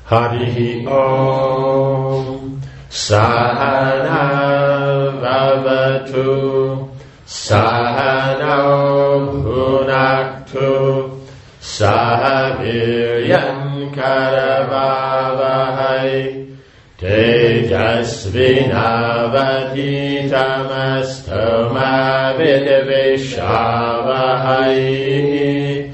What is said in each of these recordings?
Harihi Om Sahana Vavatu Sahano Bhunaktu Sahaviryam Karavavahai Tejasvinavadhitamastu ma vidvishavahai.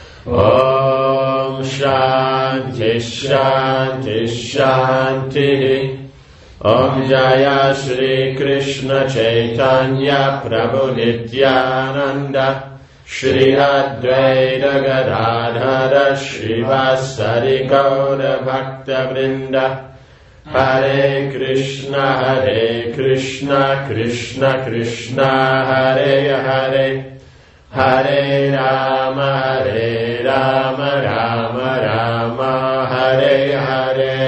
Om Shanti Shanti Shanti. Om Jaya Shri Krishna Chaitanya Prabhu Nityananda Shri Advaita Gadadhara Srivasari Gaura Bhakta Vrinda. Hare Krishna Krishna Krishna Hare Hare, Hare Rama Rama Rama Hare Hare.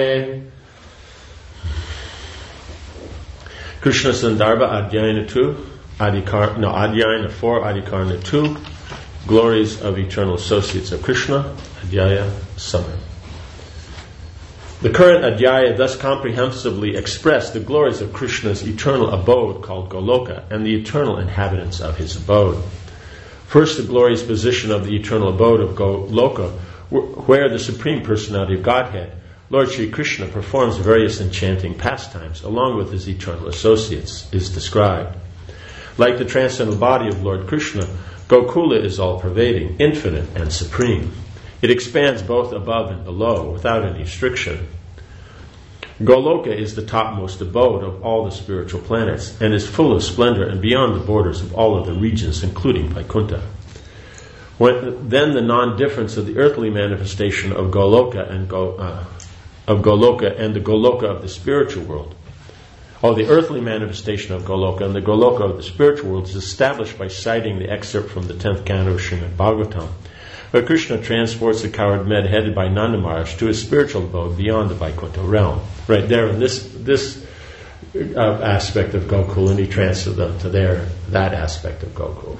Krishna Sandarbha Adhyayana 2, Adhyayana 4, Adhikarana 2, Glories of Eternal Associates of Krishna, Adhyaya Summary. The current Adhyaya thus comprehensively expressed the glories of Krishna's eternal abode called Goloka and the eternal inhabitants of his abode. First, the glorious position of the eternal abode of Goloka, where the Supreme Personality of Godhead, Lord Sri Krishna, performs various enchanting pastimes along with his eternal associates, is described. Like the transcendental body of Lord Krishna, Gokula is all-pervading, infinite, and supreme. It expands both above and below without any restriction. Goloka is the topmost abode of all the spiritual planets and is full of splendor and beyond the borders of all other regions, including Vaikuntha. Then the non-difference of the earthly manifestation of Goloka and the Goloka of the spiritual world. The earthly manifestation of Goloka and the Goloka of the spiritual world is established by citing the excerpt from the 10th canto of Srimad Bhagavatam, where Krishna transports the cowherd Med headed by Nanda Maharaj to his spiritual abode beyond the Vaikuntha realm. Right there in this aspect of Gokul, and he transfers them to that aspect of Gokul.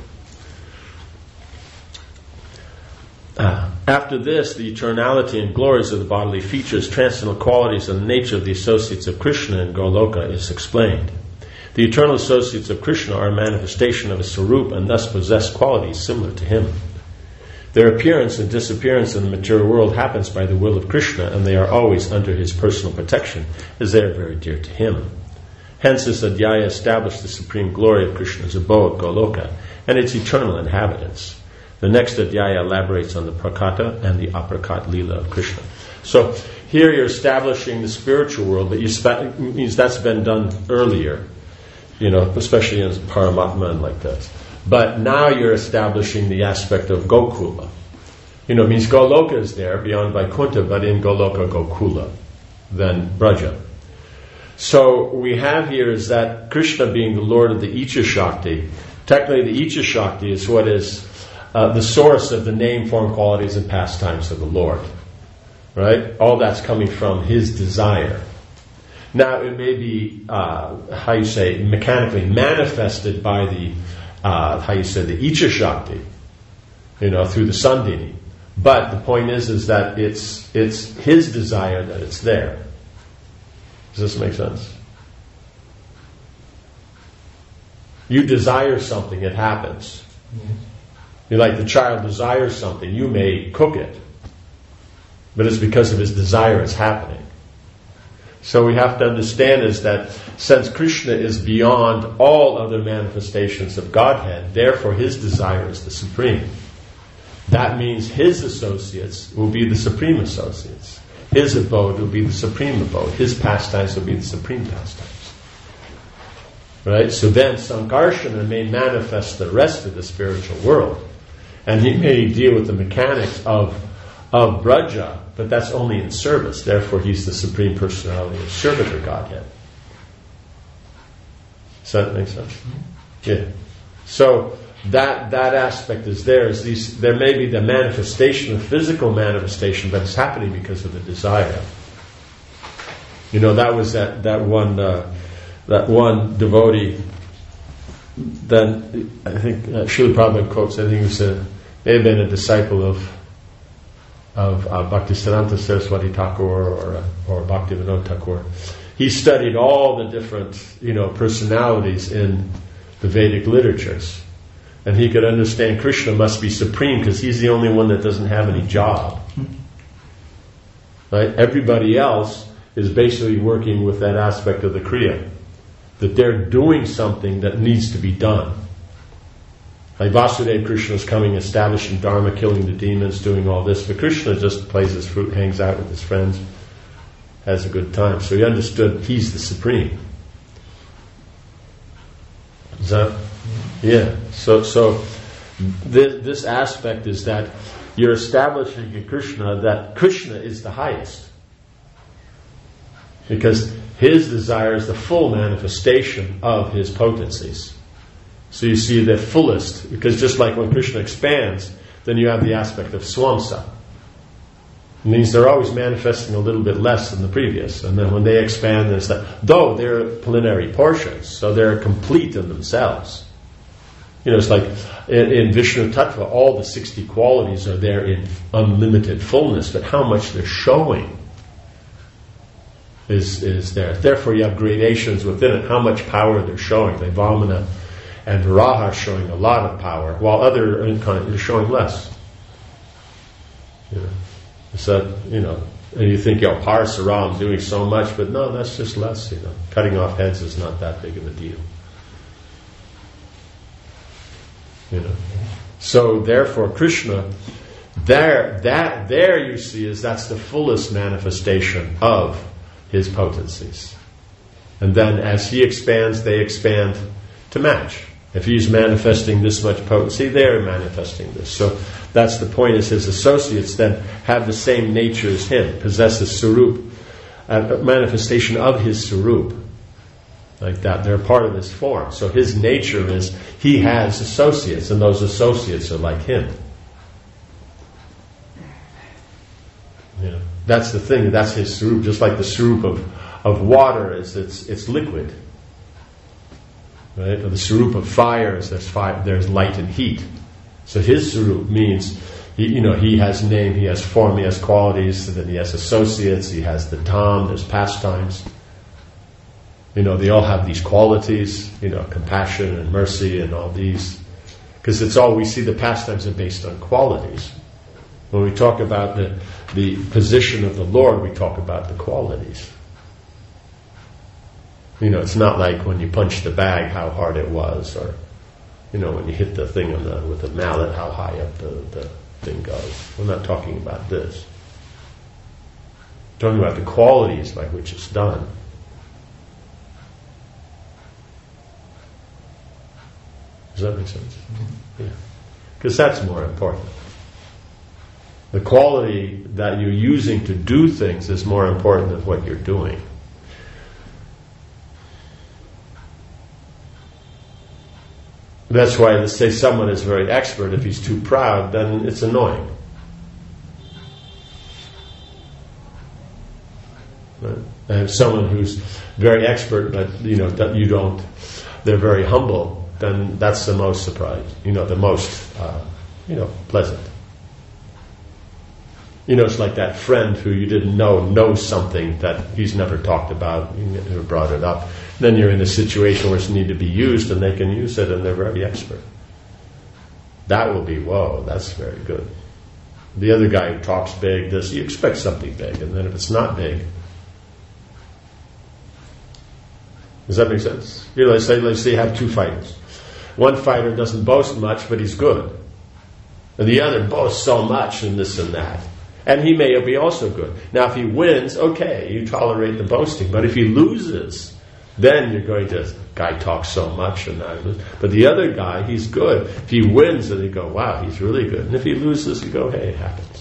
After this, the eternality and glories of the bodily features, transcendental qualities, and the nature of the associates of Krishna in Goloka is explained. The eternal associates of Krishna are a manifestation of his Sarup and thus possess qualities similar to him. Their appearance and disappearance in the material world happens by the will of Krishna, and they are always under his personal protection, as they are very dear to him. Hence, this Adhyaya established the supreme glory of Krishna's abode, Goloka, and its eternal inhabitants. The next Adhyaya elaborates on the Prakata and the Aprakat Leela of Krishna. So, here you're establishing the spiritual world, but means that's been done earlier, especially in Paramatma and like this. But now you're establishing the aspect of Gokula. Means Goloka is there beyond Vaikuntha, but in Goloka, Gokula, then Braja. So we have here is that Krishna being the Lord of the Icha Shakti. Technically the Icha Shakti is what is the source of the name, form, qualities, and pastimes of the Lord. Right? All that's coming from his desire. Now it may be, mechanically manifested by the the Icha Shakti, through the Sandhini. But the point is that it's his desire that it's there. Does this make sense? You desire something, it happens. Like the child desires something, you may cook it, but it's because of his desire it's happening. So we have to understand is that since Krishna is beyond all other manifestations of Godhead, therefore his desire is the supreme. That means his associates will be the supreme associates. His abode will be the supreme abode. His pastimes will be the supreme pastimes. Right? So then Sankarsana may manifest the rest of the spiritual world. And he may deal with the mechanics of Braja, but that's only in service. Therefore, he's the Supreme Personality of Servitor Godhead. Does that make sense? Yeah. So that aspect is there. There may be the manifestation, the physical manifestation, but it's happening because of the desire. That was that one devotee. Then I think Srila Prabhupada quotes. I think he may have been a disciple of Bhaktisiddhanta Saraswati Thakur or Bhaktivinoda Thakur. He studied all the different, personalities in the Vedic literatures. And he could understand Krishna must be supreme because he's the only one that doesn't have any job. Right? Everybody else is basically working with that aspect of the Kriya. That they're doing something that needs to be done. Like Vasudeva, Krishna is coming, establishing Dharma, killing the demons, doing all this. But Krishna just plays his flute, hangs out with his friends, has a good time. So he understood he's the supreme. Is that? Yeah. So this aspect is that you're establishing in Krishna that Krishna is the highest. Because his desire is the full manifestation of his potencies. So you see the fullest, because just like when Krishna expands, then you have the aspect of Swamsa. It means they're always manifesting a little bit less than the previous. And then when they expand, there's that. Though they're plenary portions, so they're complete in themselves. It's like in Vishnu Tattva, all the 60 qualities are there in unlimited fullness, but how much they're showing is there. Therefore you have gradations within it, how much power they're showing. Like Vamana and Varaha are showing a lot of power, while other incarnates are showing less. So, and you think, Parasaram doing so much, but no, that's just less, Cutting off heads is not that big of a deal. So therefore Krishna, there you see that's the fullest manifestation of his potencies. And then as he expands, they expand to match. If he's manifesting this much potency, they're manifesting this. So that's the point, is his associates then have the same nature as him, possess a Sarup, a manifestation of his Sarup. Like that, they're part of his form. So his nature is, he has associates, and those associates are like him. That's the thing, that's his Sarup, just like the Sarup of water is it's liquid. Right? Or the Sarup of fire is there's light and heat. So his Sarup means, he has name, he has form, he has qualities, and then he has associates, he has the Dham, there's pastimes. They all have these qualities, compassion and mercy and all these. Because we see the pastimes are based on qualities. When we talk about the position of the Lord, we talk about the qualities. It's not like when you punch the bag, how hard it was, or, when you hit the thing with the mallet, how high up the thing goes. We're not talking about this. We're talking about the qualities by which it's done. Does that make sense? Yeah. Because that's more important. The quality that you're using to do things is more important than what you're doing. That's why, let's say someone is very expert, if he's too proud, then it's annoying. Right? And if someone who's very expert, but they're very humble, then that's the most surprise, the most, pleasant. It's like that friend who you didn't knows something that he's never talked about, you never brought it up. Then you're in a situation where it's need to be used, and they can use it, and they're very expert. That will be, whoa, that's very good. The other guy who talks big, you expect something big, and then if it's not big, does that make sense? Let's say you have two fighters. One fighter doesn't boast much, but he's good. And the other boasts so much and this and that. And he may be also good. Now if he wins, okay, you tolerate the boasting. But if he loses, then you're going to, guy talks so much and that. But the other guy, he's good. If he wins, then you go, wow, he's really good. And if he loses, you go, hey, it happens.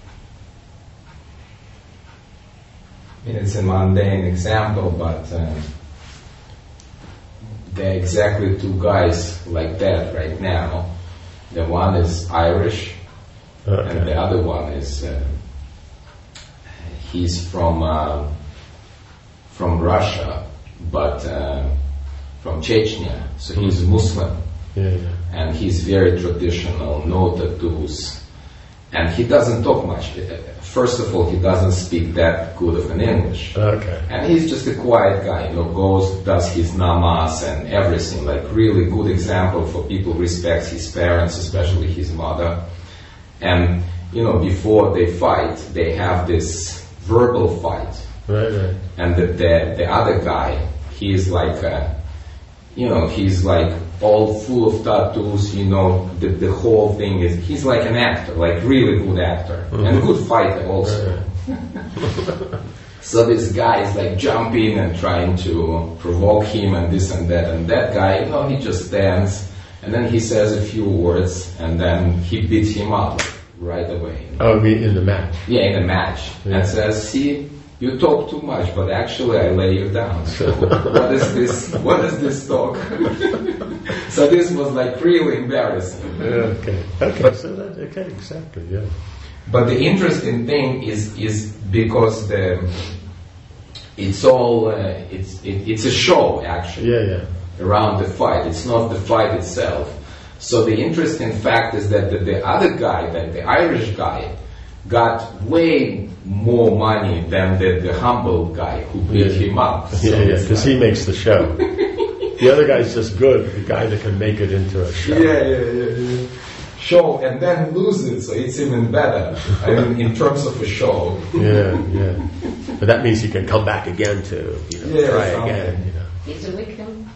It's a mundane example, but there are exactly two guys like that right now. The one is Irish, and the other one is he's from Russia, but from Chechnya, so he's Muslim, and he's very traditional, no tattoos, And he doesn't talk much. First of all, he doesn't speak that good of an English. Okay. And he's just a quiet guy, goes, does his namas and everything, like really good example for people who respect his parents, especially his mother. And, before they fight, they have this verbal fight. Right. And the other guy, he's like, he's like all full of tattoos, the whole thing is, he's like an actor, like really good actor, and good fighter also. So this guy is like jumping and trying to provoke him and this and that, and that guy, he just stands, and then he says a few words, and then he beats him up right away. Oh, in the match? Yeah, in the match. Yeah. And says, see, you talk too much, but actually I lay you down. So what is this? What is this talk? So this was like really embarrassing. Okay. Exactly. Yeah. But the interesting thing is because it's all it's a show actually. Yeah. Around the fight, it's not the fight itself. So the interesting fact is that the other guy, the Irish guy, got way more money than the humble guy who beat him up. So because he makes the show. The other guy's just good, the guy that can make it into a show. Yeah. Show and then lose it, so it's even better. I mean, in terms of a show. Yeah. But that means he can come back again to, try again. He's a victim.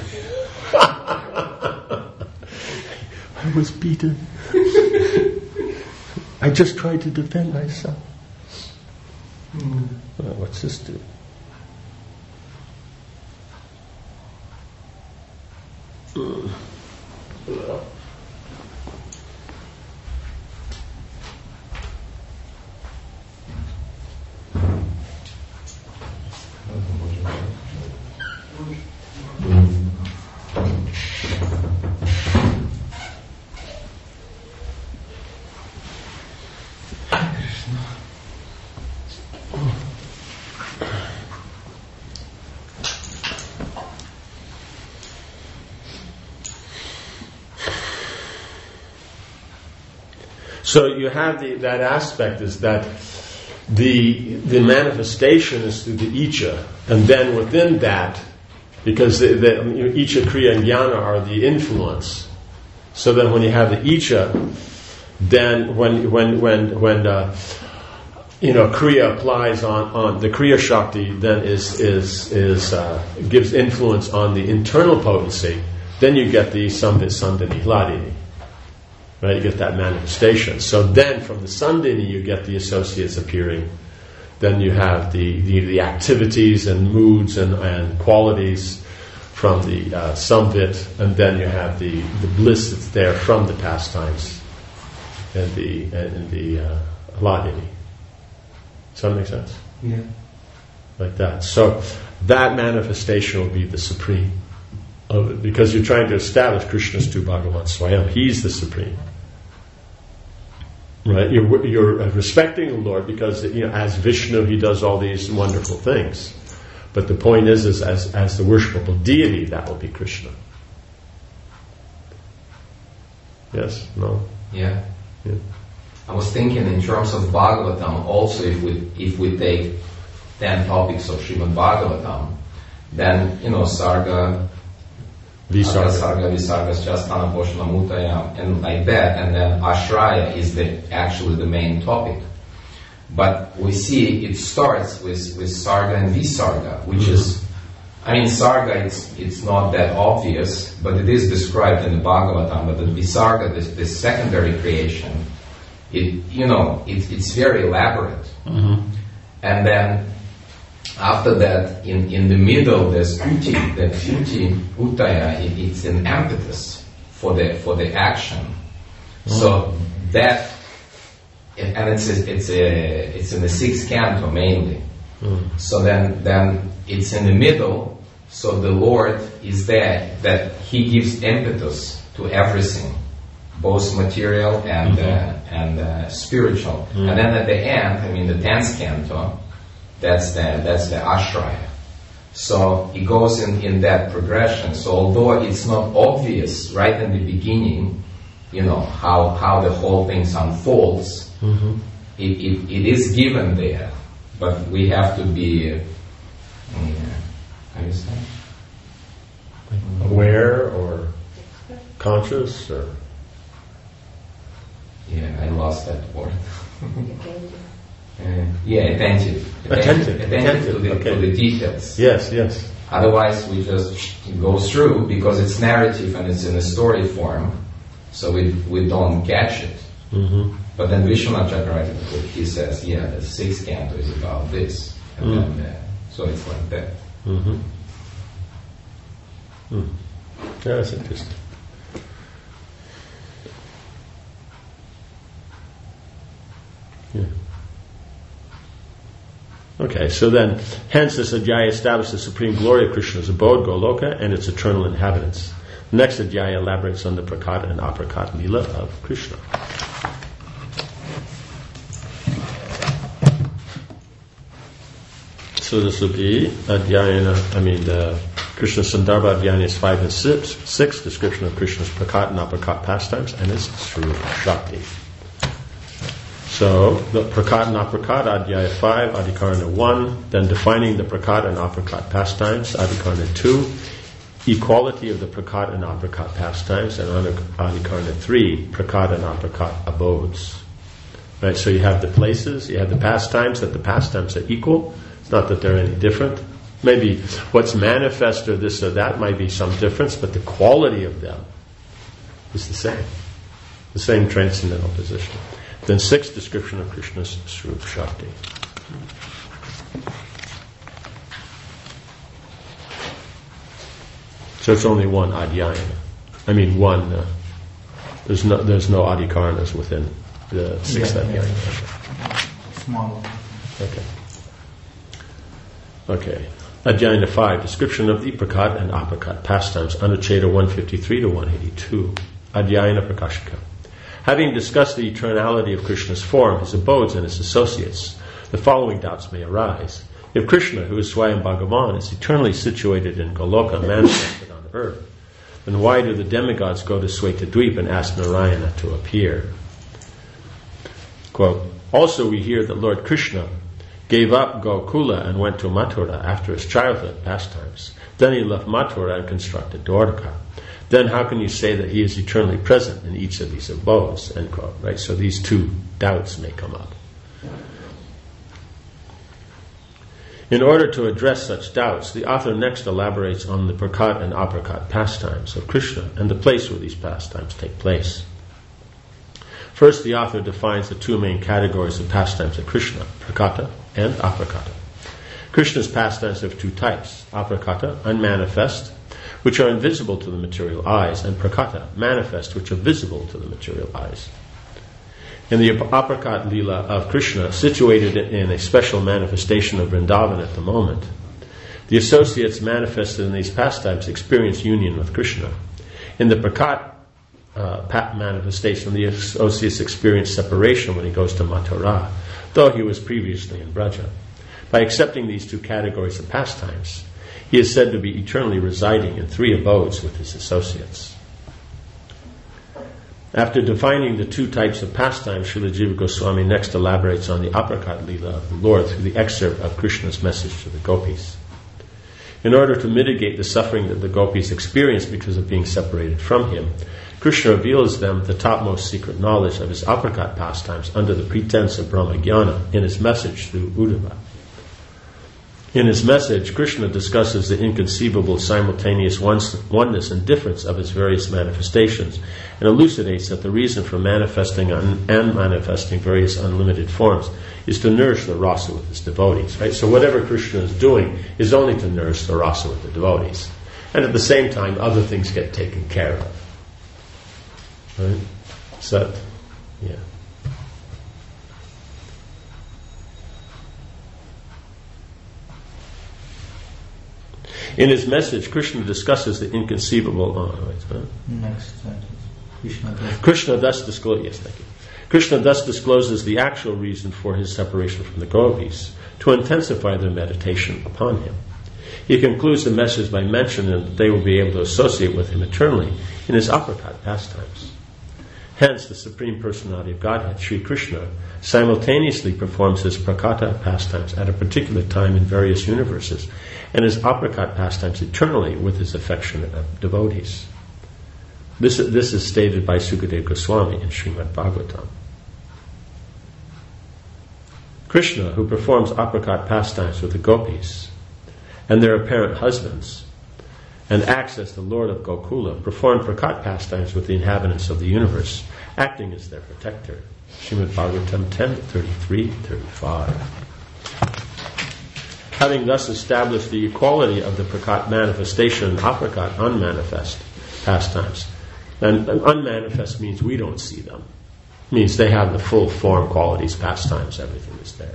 I was beaten. I just tried to defend myself. Well, what's this do? So you have that aspect is that the manifestation is through the Icha, and then within that, because the Icha, Kriya, and Jnana are the influence. So then when you have the Icha, then when Kriya applies on the Kriya Shakti, then gives influence on the internal potency, then you get the Sandhini, Hladini. Right, you get that manifestation. So then from the Sandhini you get the associates appearing. Then you have the activities and moods and qualities from the Samvit, and then you have the bliss that's there from the pastimes and the Hladini. Does that make sense? Yeah. Like that. So that manifestation will be the supreme of it, because you're trying to establish Krishna's tu Bhagavan Swayam. He's the supreme. Right? You're respecting the Lord because as Vishnu he does all these wonderful things. But the point is as the worshipable deity, that will be Krishna. Yes? No? Yeah. I was thinking in terms of Bhagavatam also, if we take 10 topics of Srimad Bhagavatam, then Sarga, Visarga, Chastana, Poshana, Mutaya, and like that, and then Ashraya is actually the main topic. But we see it starts with Sarga and Visarga, which is, Sarga it's not that obvious, but it is described in the Bhagavatam. But the Visarga, the secondary creation, it's very elaborate. And then after that, in the middle, there's uti. That uti, utaya, it's an impetus for the action. So that, and it's in the 6th canto mainly. So then it's in the middle. So the Lord is there, that He gives impetus to everything, both material and spiritual. And then at the end, the 10th canto. That's the Ashraya. So it goes in that progression. So although it's not obvious right in the beginning, how the whole thing unfolds, Mm-hmm. It is given there, but we have to be how do you say? Aware or conscious or I lost that word. Attentive. Attentive to the details. Yes. Otherwise, we just go through because it's narrative and it's in a story form, so we don't catch it. Mm-hmm. But then Vishwanath Chakravarti, he says, the sixth canto is about this, and then so it's like that. Mm-hmm. Mm. Yeah, that's interesting. Yeah. Okay, so then, hence this adhyaya establishes the supreme glory of Krishna's abode, Goloka, and its eternal inhabitants. The next adhyaya elaborates on the prakata and aprakata lila of Krishna. So this will be Krishna Sandarbha Adhyayas 5 and 6, description of Krishna's prakata and aprakata pastimes, and its Swarupa Shakti. So, the prakata and aprakata, Adhyaya 5, Adhikarana 1, then defining the prakata and aprakata pastimes, Adhikarana 2, equality of the prakata and aprakata pastimes, and Adhikarana 3, prakata and aprakata abodes. Right, so you have the places, you have the pastimes, that the pastimes are equal. It's not that they're any different. Maybe what's manifest or this or that might be some difference, but the quality of them is the same. The same transcendental position. Then 6, description of Krishna's Swarupa Shakti. So it's only one adhyayana. There's no adhikaranas within the 6th adhyayana. Small one. Okay. Adhyayana 5, description of the prakata and aprakata pastimes, Anucheta 153 to 182. Adhyayana Prakashika. Having discussed the eternality of Krishna's form, his abodes, and his associates, the following doubts may arise. If Krishna, who is Swayam Bhagavan, is eternally situated in Goloka, manifested on earth, then why do the demigods go to Svetadweep and ask Narayana to appear? Quote, also we hear that Lord Krishna gave up Gokula and went to Mathura after his childhood pastimes. Then he left Mathura and constructed Dwarka. Then how can you say that he is eternally present in each of these abodes? End quote. Right? So these two doubts may come up. In order to address such doubts, the author next elaborates on the prakata and aprakata pastimes of Krishna and the place where these pastimes take place. First, the author defines the two main categories of pastimes of Krishna, prakata and aprakata. Krishna's pastimes have two types, aprakata, unmanifest, which are invisible to the material eyes, and prakata, manifest, which are visible to the material eyes. In the aprakata lila of Krishna, situated in a special manifestation of Vrindavan at the moment, the associates manifested in these pastimes experience union with Krishna. In the prakata manifestation, the associates experience separation when he goes to Mathura, though he was previously in Braja. By accepting these two categories of pastimes, he is said to be eternally residing in 3 abodes with his associates. After defining the two types of pastimes, Srila Jiva Goswami next elaborates on the aprakata lila of the Lord through the excerpt of Krishna's message to the gopis. In order to mitigate the suffering that the gopis experience because of being separated from him, Krishna reveals them the topmost secret knowledge of his aprakata pastimes under the pretense of Brahma-jnana in his message through Uddhava. In his message, Krishna discusses the inconceivable simultaneous oneness and difference of his various manifestations and elucidates that the reason for manifesting and manifesting various unlimited forms is to nourish the rasa with his devotees. Right? So whatever Krishna is doing is only to nourish the rasa with the devotees. And at the same time, other things get taken care of. Right? So, yeah. In his message, Krishna discusses the inconceivable. Next sentence. Krishna thus discloses the actual reason for his separation from the gopis to intensify their meditation upon him. He concludes the message by mentioning that they will be able to associate with him eternally in his aprakata pastimes. Hence, the Supreme Personality of Godhead, Sri Krishna, simultaneously performs his prakata pastimes at a particular time in various universes, and his aprakat pastimes eternally with his affectionate devotees. This is stated by Sukadeva Goswami in Srimad Bhagavatam. Krishna, who performs aprakat pastimes with the gopis and their apparent husbands, and acts as the Lord of Gokula, performed prakat pastimes with the inhabitants of the universe, acting as their protector. Srimad Bhagavatam 10:33-35. Having thus established the equality of the prakat manifestation and aprakat unmanifest pastimes, and unmanifest means we don't see them. It means they have the full form, qualities, pastimes, everything is there.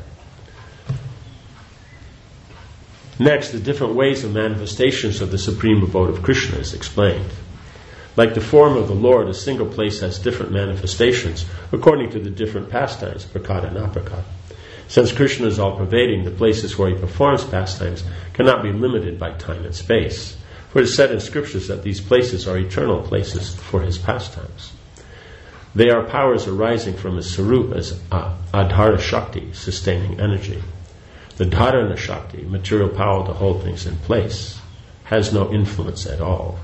Next, the different ways of manifestations of the supreme abode of Krishna is explained. Like the form of the Lord, a single place has different manifestations according to the different pastimes, prakata and aprakat. Since Krishna is all-pervading, the places where he performs pastimes cannot be limited by time and space. For it is said in scriptures that these places are eternal places for his pastimes. They are powers arising from his sarup as adhara shakti, sustaining energy. The dharana shakti, material power to hold things in place, has no influence at all.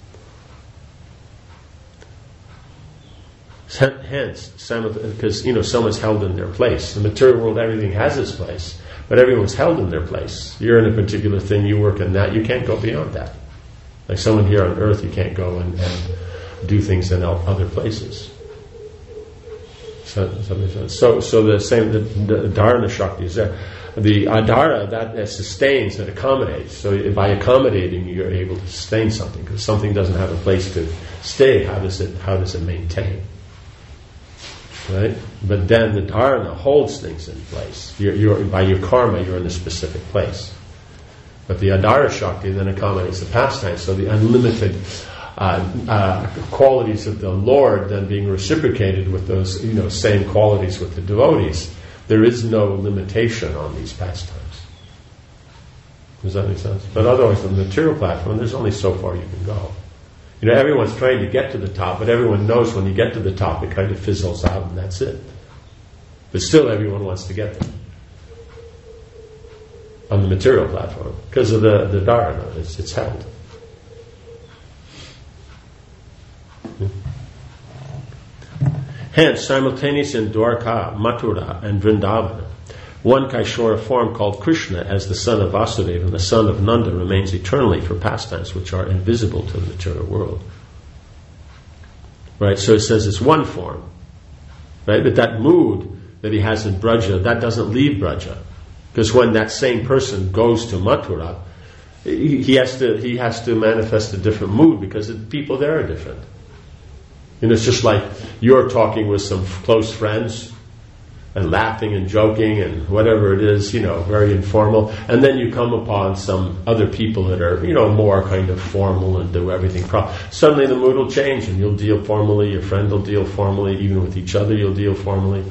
Hence, because someone's held in their place. The material world, everything has its place, but everyone's held in their place. You're in a particular thing, you work in that, you can't go beyond that. Like someone here on earth, you can't go and do things in other places. So the same, the dharana shakti is there. The adhara, that sustains and accommodates. So by accommodating, you're able to sustain something. Because something doesn't have a place to stay, how does it maintain? Right? But then the dharana holds things in place. You're by your karma, you're in a specific place. But the adhara shakti then accommodates the pastime. So the unlimited qualities of the Lord then being reciprocated with those same qualities with the devotees. There is no limitation on these pastimes. Does that make sense? But otherwise, on the material platform, there's only so far you can go. Everyone's trying to get to the top, but everyone knows when you get to the top, it kind of fizzles out and that's it. But still, everyone wants to get there. On the material platform. Because of the dharana, it's held. Hence, simultaneously in Dwarka, Mathura, and Vrindavana, one Kaishora form called Krishna as the son of Vasudeva and the son of Nanda remains eternally for pastimes which are invisible to the material world. Right? So it says it's one form. Right? But that mood that he has in Braja, that doesn't leave Braja. Because when that same person goes to Mathura, he has to manifest a different mood because the people there are different. It's just like you're talking with some close friends and laughing and joking and whatever it is, very informal. And then you come upon some other people that are, more kind of formal and do everything proper. Suddenly the mood will change and you'll deal formally, your friend will deal formally, even with each other you'll deal formally.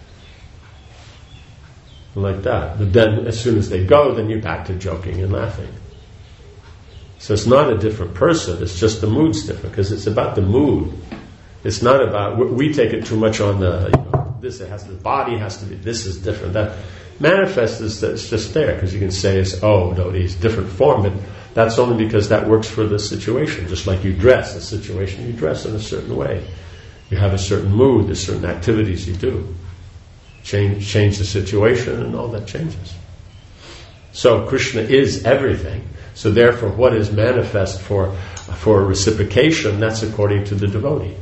Like that. But then as soon as they go, then you're back to joking and laughing. So it's not a different person, it's just the mood's different because it's about the mood. It's not about, we take it too much on the, the body has to be, this is different. That manifest is that it's just there, because you can say, it's different form, but that's only because that works for the situation. Just like you dress, a situation, you dress in a certain way. You have a certain mood, there's certain activities you do. Change the situation, and all that changes. So Krishna is everything. So therefore, what is manifest for reciprocation, that's according to the devotee.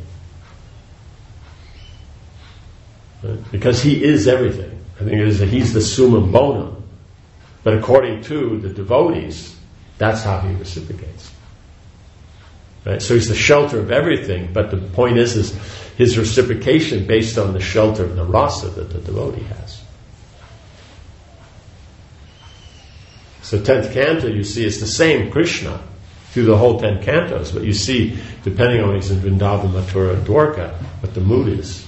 Right? Because he is everything. I think he's the summum bonum. But according to the devotees, that's how he reciprocates. Right? So he's the shelter of everything, but the point is his reciprocation based on the shelter of the rasa that the devotee has. So 10th canto, you see, it's the same Krishna through the whole 10 cantos, but you see, depending on when he's in Vrindavan, Mathura, and Dwarka, what the mood is.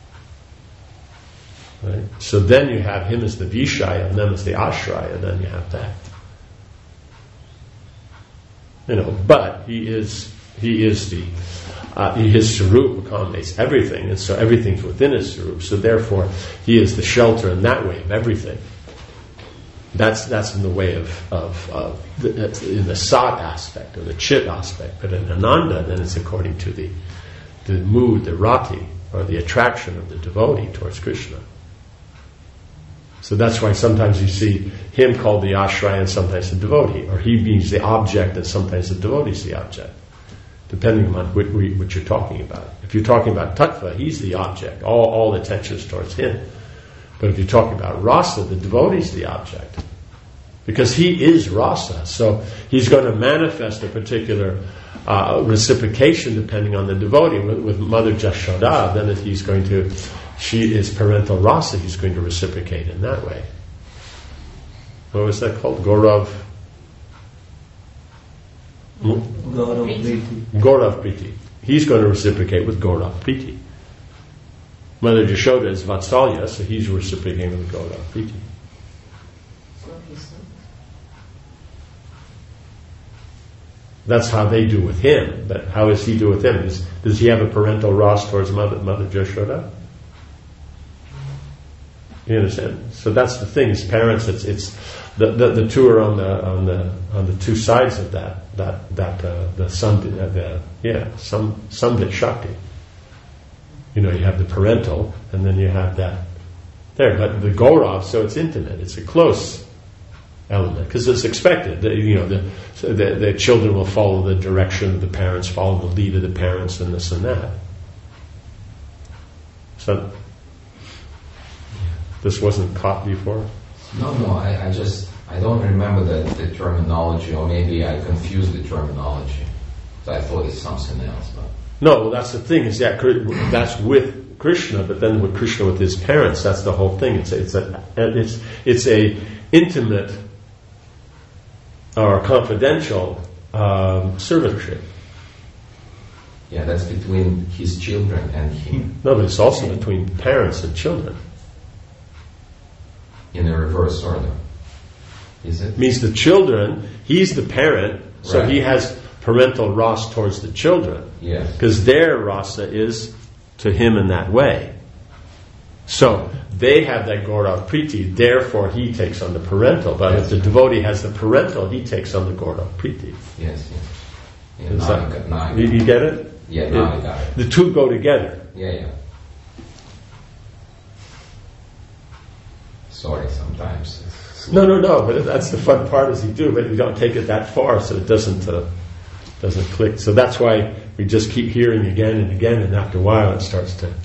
Right? So then you have him as the Vishaya, and then as the Ashraya, and then you have that. But he is the his Sarup accommodates everything, and so everything's within his Sarup. So therefore, he is the shelter in that way of everything. That's in the way of in the Sat aspect or the Chit aspect. But in Ananda, then it's according to the mood, the rati, or the attraction of the devotee towards Krishna. So that's why sometimes you see him called the ashraya and sometimes the devotee, or he being the object and sometimes the devotee is the object, depending on what you're talking about. If you're talking about tattva, he's the object, all attention is towards him. But if you're talking about rasa, the devotee is the object. Because he is rasa, so he's going to manifest a particular reciprocation depending on the devotee. With Mother Jashoda, then if he's going to, she is parental rasa, he's going to reciprocate in that way. What was that called? Gaurav Priti. He's going to reciprocate with Gaurav Priti. Mother Jashoda is Vatsalya, so he's reciprocating with Gaurav Priti. That's how they do with him. But how does he do with him? Does he have a parental ras towards Mother Jashoda? You understand? So that's the thing. His parents, it's the two are on the two sides of the Samvit Shakti. You know, you have the parental, and then you have that there. But the Gaurav, so it's intimate. It's a close element because it's expected. The children will follow the direction of the parents, follow the lead of the parents, and this and that. So this wasn't caught before. No. I don't remember the terminology, or maybe I confused the terminology. So I thought it's something else, but. No, well, that's the thing. Is that's with Krishna, but then with Krishna with his parents, that's the whole thing. It's a intimate or confidential servantship. Yeah, that's between his children and him. No, but it's also between parents and children. In a reverse order, is it? Means the children. He's the parent, so right. He has parental rasa towards the children. Yes. Because their rasa is to him in that way. So they have that Gaurav Priti, therefore he takes on the parental. But if the devotee has the parental, he takes on the Gaurav Priti. Yes. Yeah, you get it? Yeah, now I got it. The two go together. Yeah. Sorry, sometimes. No. But that's the fun part is you do, but you don't take it that far, so it doesn't click. So that's why we just keep hearing again and again, and after a while it starts to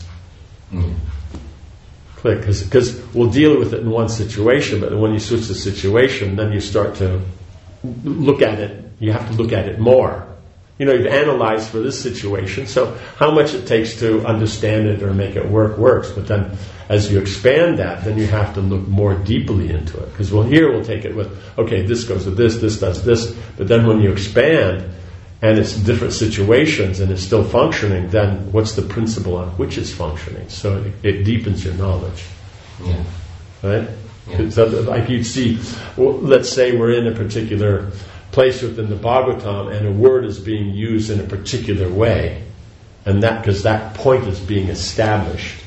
click. Because we'll deal with it in one situation, but when you switch the situation, then you start to look at it. You have to look at it more. You've analyzed for this situation, so how much it takes to understand it or make it works. But then as you expand that, then you have to look more deeply into it. Because here we'll take it with, okay, this goes with this does this. But then when you expand, and it's different situations and it's still functioning, then what's the principle on which it's functioning? So it deepens your knowledge. Yeah. Right? Yeah. So like you'd see, let's say we're in a particular place within the Bhagavatam and a word is being used in a particular way, and that because that point is being established.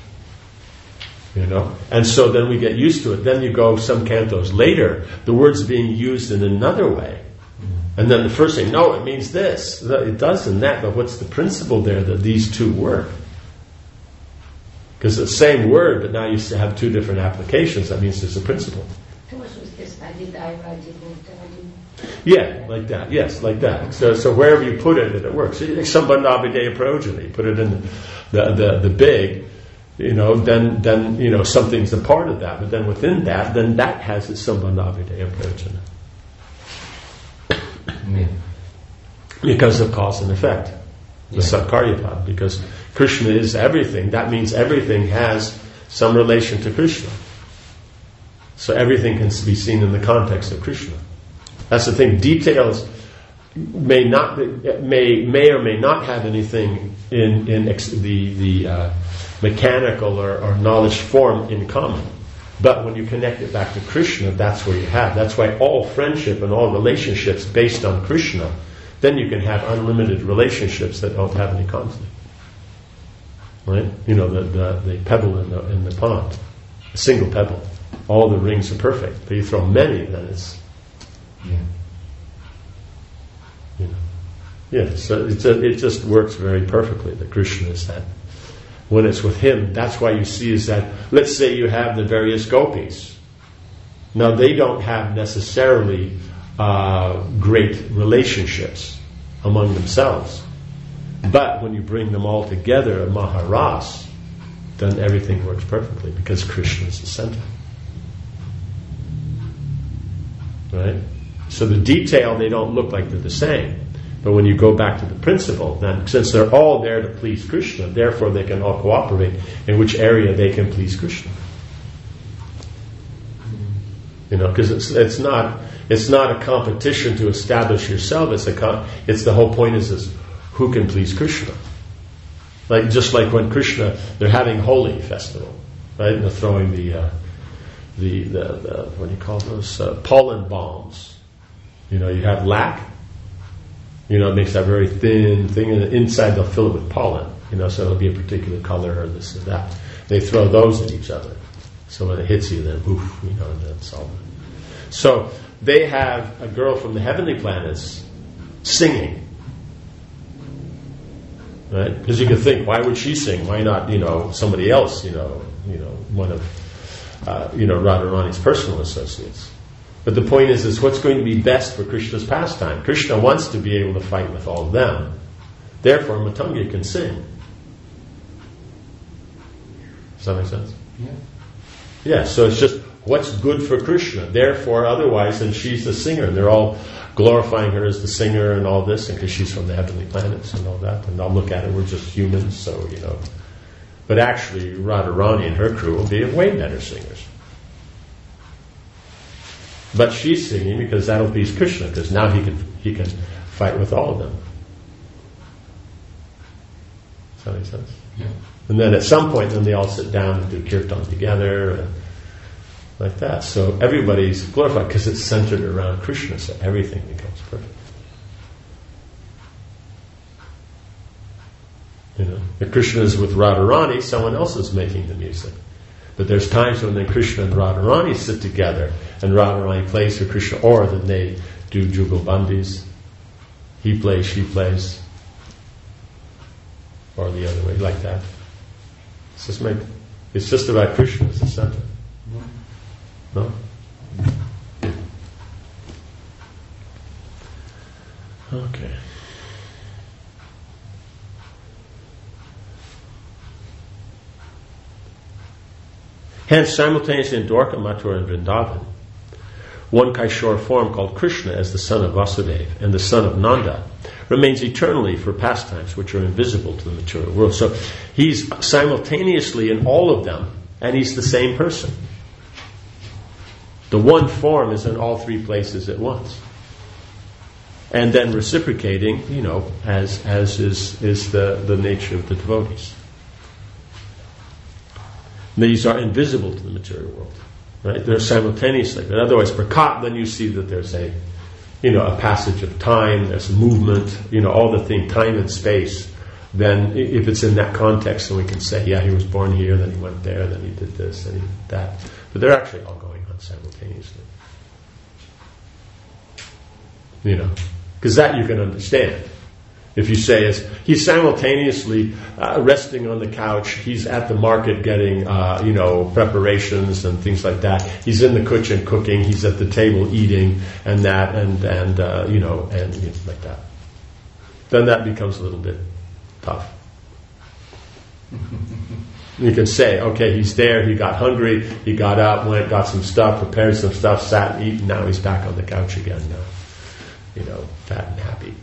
And so then we get used to it. Then you go some cantos later, the word's being used in another way. And then the first thing, no, it means this. It does in that, but what's the principle there that these two work? Because it's the same word, but now you have two different applications. That means there's a principle. Yeah, like that. Yes, like that. So wherever you put it works. Sambandhavideya prajana, you put it in the big, then something's a part of that. But then within that, then that has its Sambandhavideya prajana. Yeah. Because of cause and effect, the Satkaryapad. Because Krishna is everything. That means everything has some relation to Krishna. So everything can be seen in the context of Krishna. That's the thing. Details may or may not have anything in the mechanical or knowledge form in common. But when you connect it back to Krishna, that's where you have. That's why all friendship and all relationships based on Krishna, then you can have unlimited relationships that don't have any conflict. right? You know, the pebble in the pond, a single pebble. All the rings are perfect, but you throw many, then it's, you know, yeah. So it just works very perfectly. That Krishna is that. When it's with him, that's why you see is that. Let's say you have the various gopis. Now they don't have necessarily great relationships among themselves, but when you bring them all together, a Maharas, then everything works perfectly because Krishna is the center. Right? So the detail, they don't look like they're the same. But when you go back to the principle, then since they're all there to please Krishna, therefore they can all cooperate in which area they can please Krishna. You know, because it's not a competition to establish yourself. It's the whole point is who can please Krishna. Like just like when Krishna, they're having Holi festival, right? And they're throwing the what do you call those pollen bombs. You know, you have lac. You know, it makes that very thin thing, and inside they'll fill it with pollen. You know, so it'll be a particular color or this or that. They throw those at each other. So when it hits you, then oof, you know, and that's all. So they have a girl from the heavenly planets singing, right? Because you can think, why would she sing? Why not, you know, somebody else? You know, one of Radharani's personal associates. But the point is what's going to be best for Krishna's pastime. Krishna wants to be able to fight with all of them. Therefore, Matanga can sing. Does that make sense? Yeah. Yeah, so it's just what's good for Krishna. Therefore, otherwise, then she's the singer. And they're all glorifying her as the singer and all this, and because she's from the heavenly planets and all that. And I'll look at it, we're just humans, so, you know. But actually, Radharani and her crew will be way better singers. But she's singing because that'll please Krishna, because now he can fight with all of them. Does that make sense? Yeah. And then at some point, then they all sit down and do kirtan together, and like that. So everybody's glorified because it's centered around Krishna, so everything becomes perfect. You know, if Krishna is with Radharani, someone else is making the music. But there's times when then Krishna and Radharani sit together, and Radharani plays for Krishna, or then they do Jugalbandis. He plays, she plays, or the other way, like that. It's just about Krishna as the center. No? Okay. Hence, simultaneously in Dwarka, Mathura, and Vrindavan, one Kaishora form called Krishna as the son of Vasudeva and the son of Nanda remains eternally for pastimes which are invisible to the material world. So he's simultaneously in all of them, and he's the same person. The one form is in all three places at once. And then reciprocating, you know, as is the nature of the devotees. These are invisible to the material world, right? They're simultaneously. But otherwise, prakat, then you see that there's a passage of time, there's a movement, all the thing, time and space. Then, if it's in that context, then we can say, yeah, he was born here, then he went there, then he did this, then he did that. But they're actually all going on simultaneously. Because that you can understand. If you say he's simultaneously resting on the couch, he's at the market getting preparations and things like that. He's in the kitchen cooking. He's at the table eating and that and like that. Then that becomes a little bit tough. You can say, okay, he's there. He got hungry. He got up, went, got some stuff, prepared some stuff, sat and eaten. Now he's back on the couch again. Now, fat and happy.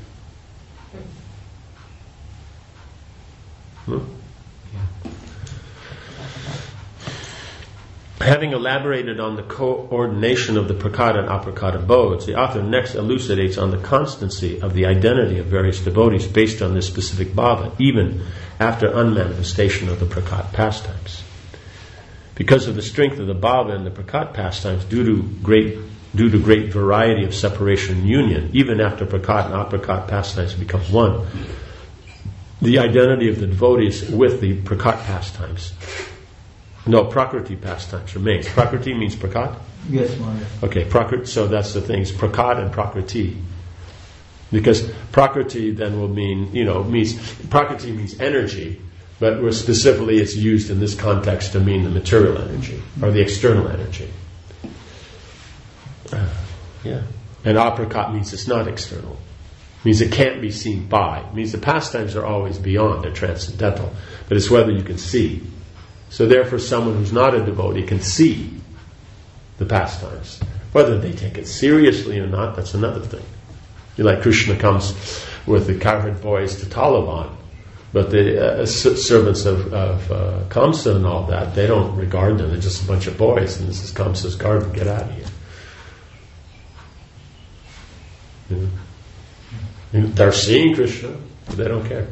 Having elaborated on the coordination of the prakata and aprakata abodes, the author next elucidates on the constancy of the identity of various devotees based on this specific bhava, even after unmanifestation of the prakat pastimes. Because of the strength of the bhava in the prakat pastimes, due to great variety of separation and union, even after prakat and aprakat pastimes become one, the identity of the devotees with the prakat pastimes. No, prakriti pastimes remains. Prakriti means prakat? Yes, Maharaj. Okay, prakriti, so that's the things, prakat and prakriti. Because prakriti then will mean, prakriti means energy, but specifically it's used in this context to mean the material energy, or the external energy. And aprakat means it's not external. It means it can't be seen by. It means the pastimes are always beyond, they're transcendental. But it's whether you can see. So therefore someone who's not a devotee can see the pastimes. Whether they take it seriously or not, that's another thing. Like Krishna comes with the cowherd boys to Taliban, but the servants of Kamsa and all that, they don't regard them. They're just a bunch of boys, and this is Kamsa's garden. Get out of here. They're seeing Krishna, but they don't care.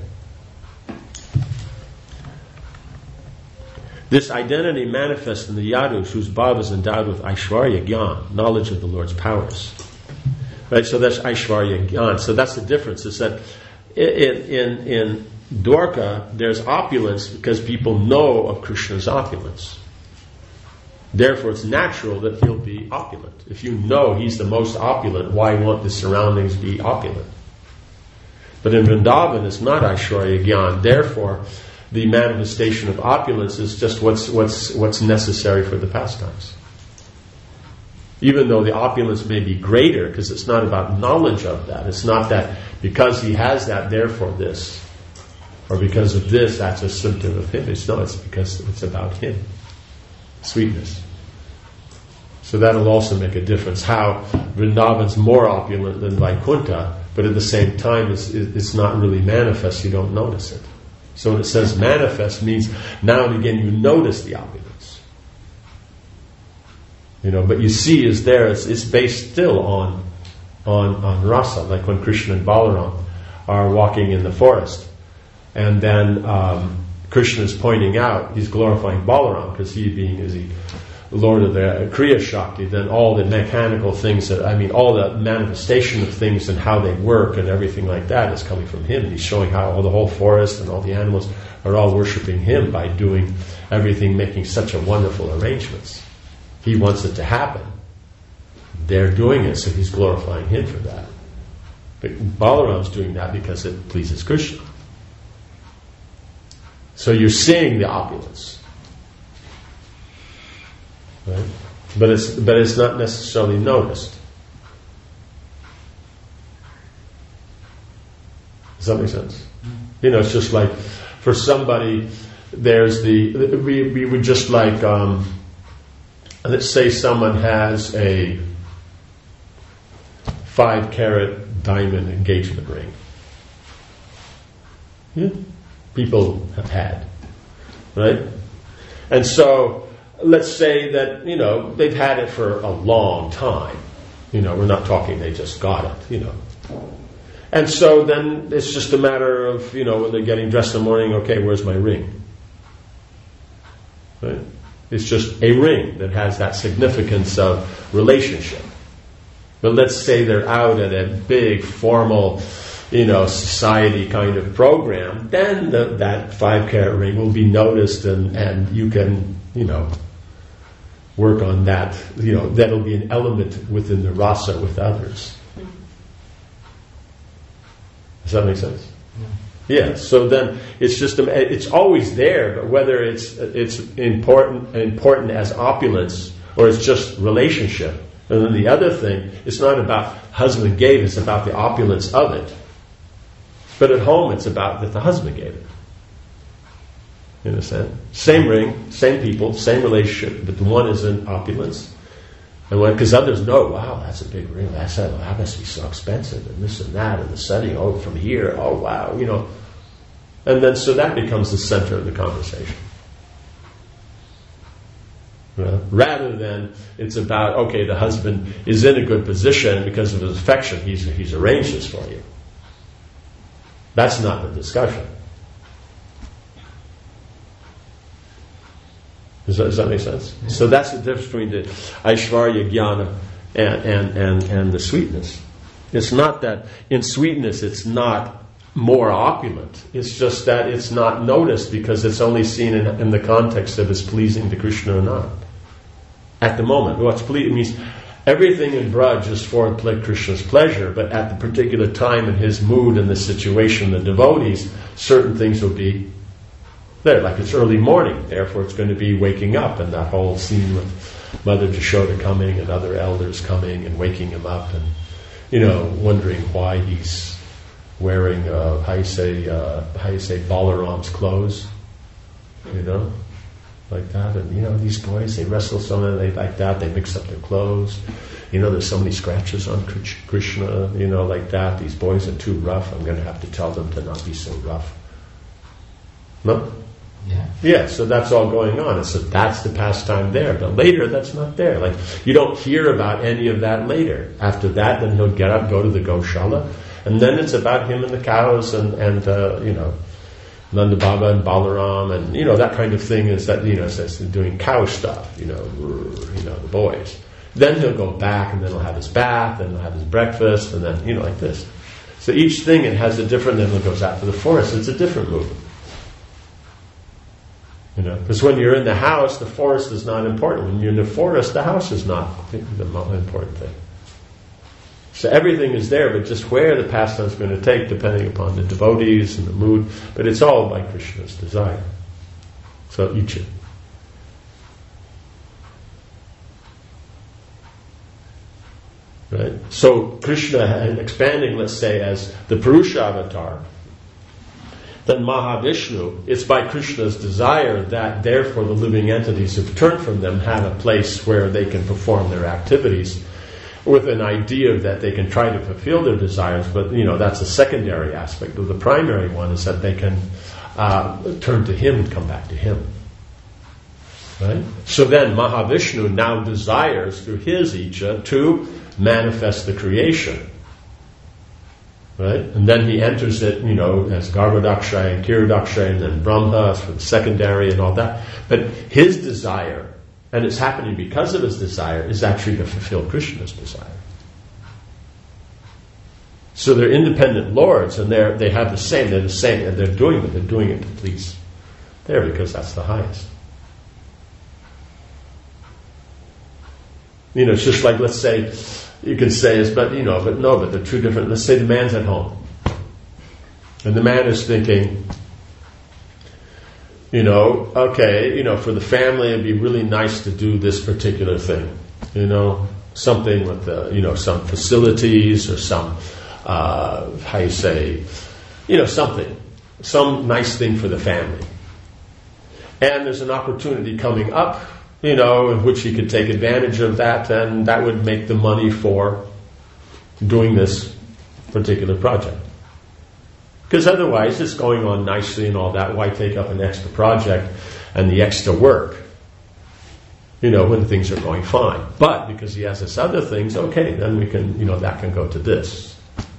This identity manifests in the Yadus, whose bhava is endowed with Aishwarya Gyan, knowledge of the Lord's powers. Right, so that's Aishwarya Gyan. So that's the difference, is that in Dwarka, there's opulence because people know of Krishna's opulence. Therefore, it's natural that he'll be opulent. If you know he's the most opulent, why won't the surroundings be opulent? But in Vrindavan, it's not Aishwarya Gyan. Therefore, the manifestation of opulence is just what's necessary for the pastimes. Even though the opulence may be greater, because it's not about knowledge of that. It's not that because he has that, therefore this. Or because of this, that's a symptom of him. It's because it's about him. Sweetness. So that'll also make a difference. How Vrindavan's more opulent than Vaikuntha, but at the same time it's not really manifest, you don't notice it. So when it says manifest, means now and again you notice the opulence. But you see is there, it's based still on rasa, like when Krishna and Balaram are walking in the forest. And then Krishna is pointing out, he's glorifying Balaram, because he being is the Lord of the Kriya Shakti, then all the mechanical things, all the manifestation of things and how they work and everything like that is coming from him. He's showing how the whole forest and all the animals are all worshipping him by doing everything, making such a wonderful arrangements. He wants it to happen. They're doing it, so he's glorifying him for that. But Balaram's doing that because it pleases Krishna. So you're seeing the opulence. Right? But it's not necessarily noticed. Does that make sense? It's just like for somebody, there's we would just like let's say someone has a 5-carat diamond engagement ring. Yeah. People have had, right? And so let's say that they've had it for a long time. We're not talking they just got it. And so then it's just a matter of when they're getting dressed in the morning. Okay, where's my ring? Right? It's just a ring that has that significance of relationship. But let's say they're out at a big formal, society kind of program, then that 5-carat ring will be noticed and you can, work on that. That'll be an element within the rasa with others. Does that make sense? Yeah, so then it's just it's always there, but whether it's important as opulence or it's just relationship. And then the other thing, it's not about husband gave, it's about the opulence of it. But at home, it's about that the husband gave it. You understand? Same ring, same people, same relationship, but the one is in opulence. And because others know, wow, that's a big ring. That must be so expensive, and this and that, and the setting, from here, wow, And then so that becomes the center of the conversation. Rather than it's about, okay, the husband is in a good position because of his affection, he's arranged this for you. That's not the discussion. Does that make sense? Yeah. So that's the difference between the Aishwarya Jnana and the sweetness. It's not that in sweetness it's not more opulent. It's just that it's not noticed because it's only seen in the context of is pleasing to Krishna or not. At the moment, what's pleasing means everything in Braj is for Krishna's pleasure, but at the particular time in his mood and the situation, the devotees, certain things will be there. Like it's early morning, therefore it's going to be waking up, and that whole scene with Mother Jashoda coming and other elders coming and waking him up, and wondering why he's wearing how you say Balaram's clothes, like that. And these boys, they wrestle so many, they like that, they mix up their clothes. There's so many scratches on Krishna, like that. These boys are too rough. I'm going to have to tell them to not be so rough. No? Yeah, so that's all going on. So that's the pastime there. But later, that's not there. Like, you don't hear about any of that later. After that, then he'll get up, go to the Goshala, and then it's about him and the cows and Nanda Baba and Balaram and, that kind of thing is that, says doing cow stuff, the boys. Then he'll go back and then he'll have his bath and he'll have his breakfast and then, like this. So each thing, it has a different, then it goes out to the forest. It's a different move. Because when you're in the house, the forest is not important. When you're in the forest, the house is not the important thing. So everything is there, but just where the pastime is going to take, depending upon the devotees and the mood. But it's all by Krishna's desire. So Icha. Right? So Krishna expanding, let's say, as the Purusha avatar, then Mahavishnu, it's by Krishna's desire that therefore the living entities who've turned from them have a place where they can perform their activities with an idea that they can try to fulfill their desires, but that's a secondary aspect. The primary one is that they can turn to him and come back to him. Right? So then Mahavishnu now desires through his Icha to manifest the creation. Right? And then he enters it, as Garbhodakshay and Kirodakshay and then Brahma for the secondary and all that. But his desire, and it's happening because of his desire, is actually to fulfill Krishna's desire. So they're independent lords, and they're the same, and they're doing it to please there because that's the highest. It's just like, let's say, you can say but they're two different. Let's say the man's at home, and the man is thinking, okay, for the family it'd be really nice to do this particular thing, something with some facilities or some something, some nice thing for the family, and there's an opportunity coming up, in which he could take advantage of that, and that would make the money for doing this particular project. Because otherwise, it's going on nicely and all that. Why take up an extra project and the extra work, when things are going fine? But because he has this other things, okay, then we can, that can go to this.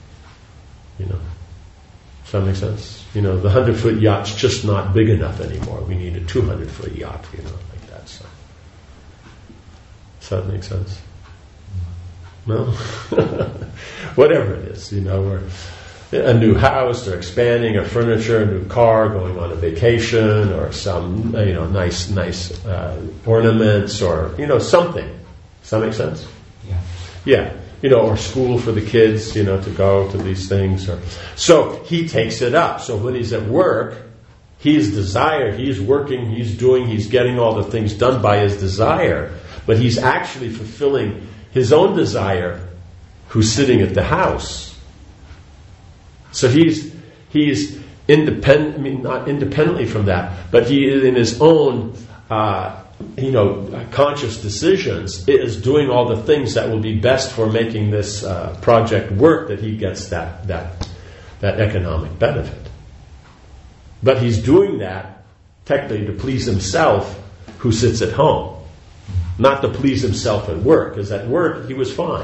Does that make sense? The 100-foot yacht's just not big enough anymore. We need a 200-foot yacht, like that. So. Does that make sense? No? Whatever it is, or a new house, or expanding, or furniture, a new car, going on a vacation, or some, nice ornaments, or, something. Does that make sense? Yeah. Or school for the kids, to go to these things. So he takes it up. So when he's at work, his desire, he's working, he's getting all the things done by his desire, but he's actually fulfilling his own desire who's sitting at the house. So he's independent, not independently from that, but he is in his own conscious decisions, is doing all the things that will be best for making this project work, that he gets that economic benefit. But he's doing that technically to please himself who sits at home, not to please himself at work, because at work he was fine.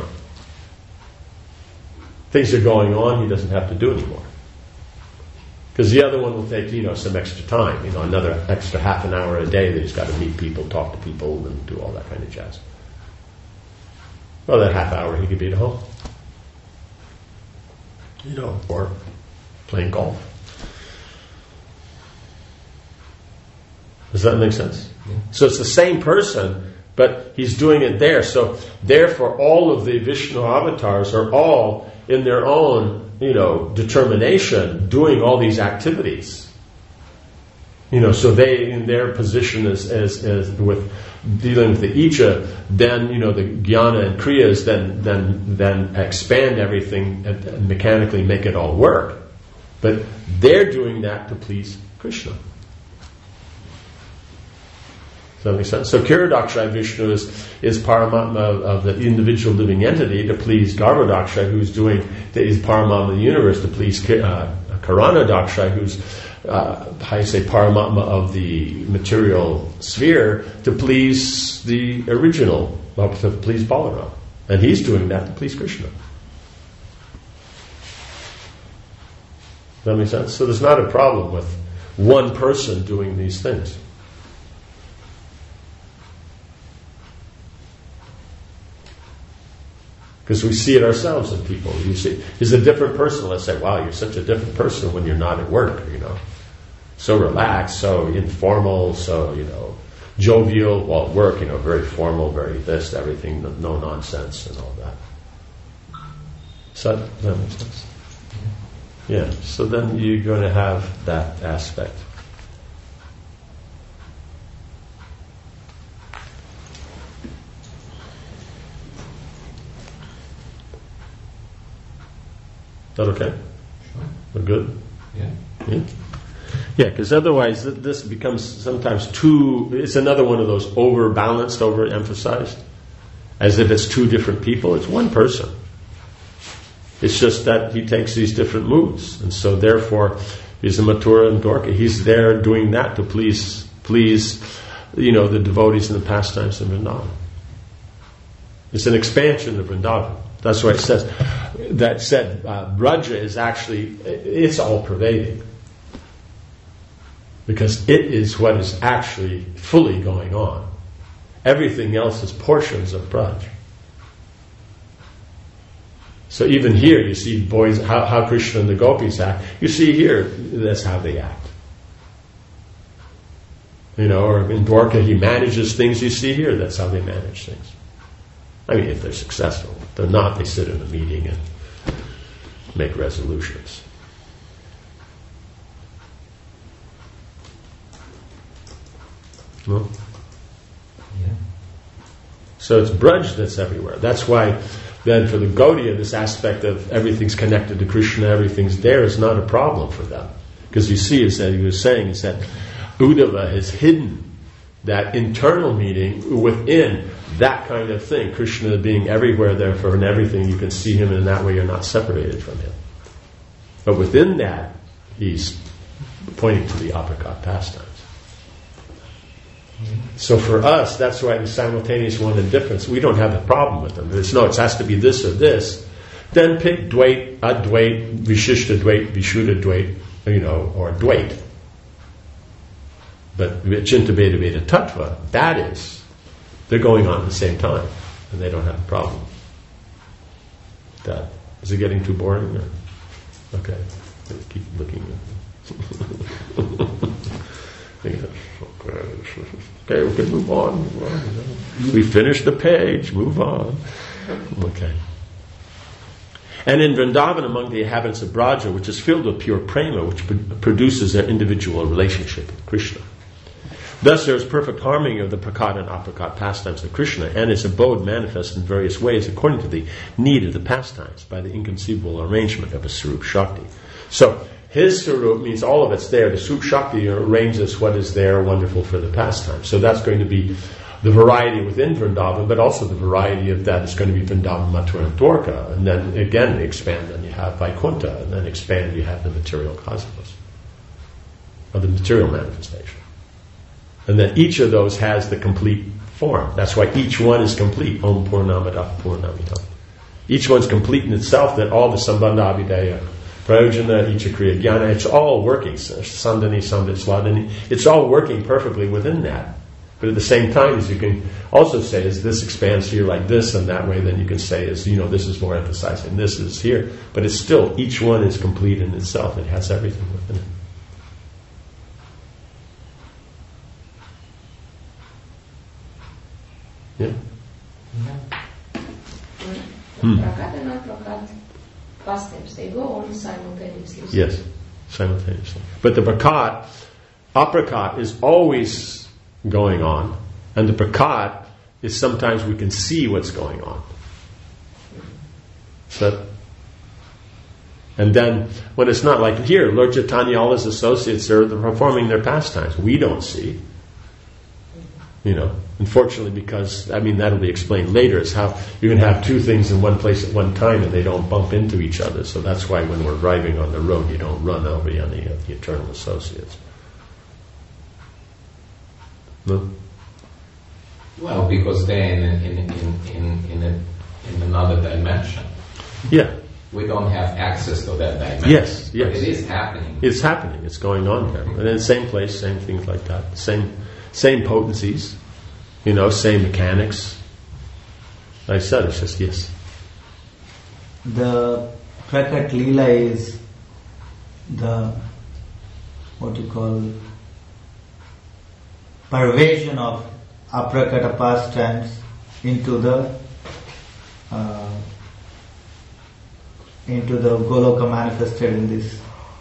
Things are going on, he doesn't have to do anymore. Because the other one will take, some extra time, another extra half an hour a day that he's got to meet people, talk to people, and do all that kind of jazz. Well, that half hour he could be at home. Or playing golf. Does that make sense? Yeah. So it's the same person, but he's doing it there. So therefore all of the Vishnu avatars are all in their own, determination doing all these activities. So they, in their position as with dealing with the Icha, then, the Jnana and Kriyas then expand everything and mechanically make it all work. But they're doing that to please Krishna. Does that make sense? So Kiradakshai Vishnu is Paramatma of the individual living entity to please Garbhodakshai, who's is Paramatma of the universe to please Karanadaksha, who's Paramatma of the material sphere to please the original, to please Balaram. And he's doing that to please Krishna. Does that make sense? So there's not a problem with one person doing these things. Because we see it ourselves in people. You see, he's a different person. Let's say, wow, you're such a different person when you're not at work, So relaxed, so informal, so, jovial. While at work, very formal, very this, everything, no nonsense and all that. So does that make sense? Yeah, so then you're going to have that aspect. Is that okay? Sure. We're good? Yeah. Yeah, because otherwise this becomes sometimes it's another one of those overbalanced, overemphasized, as if it's two different people. It's one person. It's just that he takes these different moods. And so therefore, he's a Mathura and Dwarka. He's there doing that to please, the devotees in the pastimes of Vrindavan. It's an expansion of Vrindavan. That's why it says, Braja is actually, it's all pervading. Because it is what is actually fully going on. Everything else is portions of Braj. So even here you see boys, how Krishna and the gopis act. You see here, that's how they act. Or in Dwarka he manages things. You see here, that's how they manage things. I mean, if they're successful. If they're not, they sit in a meeting and make resolutions. No? Yeah. So it's Braj that's everywhere. That's why then for the Gaudiya, this aspect of everything's connected to Krishna, everything's there, is not a problem for them. Because you see, as he was saying, is that Uddhava has hidden that internal meaning within that kind of thing. Krishna being everywhere, therefore, in everything, you can see him, and in that way you're not separated from him. But within that, he's pointing to the apricot pastimes. So for us, that's why the simultaneous one and difference, we don't have a problem with them. It has to be this or this. Then pick Dvait, Advait, Vishishta Dvait, Vishuddha Dvait, or Dvait. But Chinta Veda Veda Tattva, that is, they're going on at the same time, and they don't have a problem. That is it getting too boring? Or? Okay, let's keep looking at okay, we can move on. We finished the page, move on. Okay. And in Vrindavan, among the inhabitants of Braja, which is filled with pure prema, which produces their individual relationship with Krishna. Thus there is perfect harmony of the prakat and apricot pastimes of Krishna, and its abode manifests in various ways according to the need of the pastimes, by the inconceivable arrangement of a Sarup Shakti. So, his Sarup means all of it's there. The Sarup Shakti arranges what is there wonderful for the pastime. So that's going to be the variety within Vrindavan, but also the variety of that is going to be Vrindavan, Mathura, and Dwarka. And then again expand, and you have Vaikuntha, and then expand, you have the material cosmos, or the material manifestation. And then each of those has the complete form. That's why each one is complete. Om Purnamadaha Purnamidam. Each one's complete in itself, that all the Sambandha Abhidaya, Prayojana, Icha Kriya Jnana, it's all working. Sandhani, Samvit, Swadhani, it's all working perfectly within that. But at the same time, as you can also say, as this expands here like this and that way, then you can say, as this is more emphasizing, this is here. But it's still, each one is complete in itself. It has everything within it. Yeah? Prakat and aprakat past tense, they go on simultaneously. Yes, simultaneously. But the aprakat is always going on, and the prakat is sometimes we can see what's going on. So, and then when it's not like here, Lord Chaitanya, all his associates are performing their pastimes. We don't see. Unfortunately, because, that'll be explained later, is how you can have two things in one place at one time and they don't bump into each other. So that's why when we're driving on the road, you don't run over any of the eternal associates. No? Well, because they're in another dimension. Yeah. We don't have access to that dimension. Yes. But it is happening. It's happening. It's going on there. And in the same place, same things like that. Same potencies, same mechanics. I said it's just yes. The Prakat Leela is the pervasion of aprakata pastimes into the Goloka manifested in this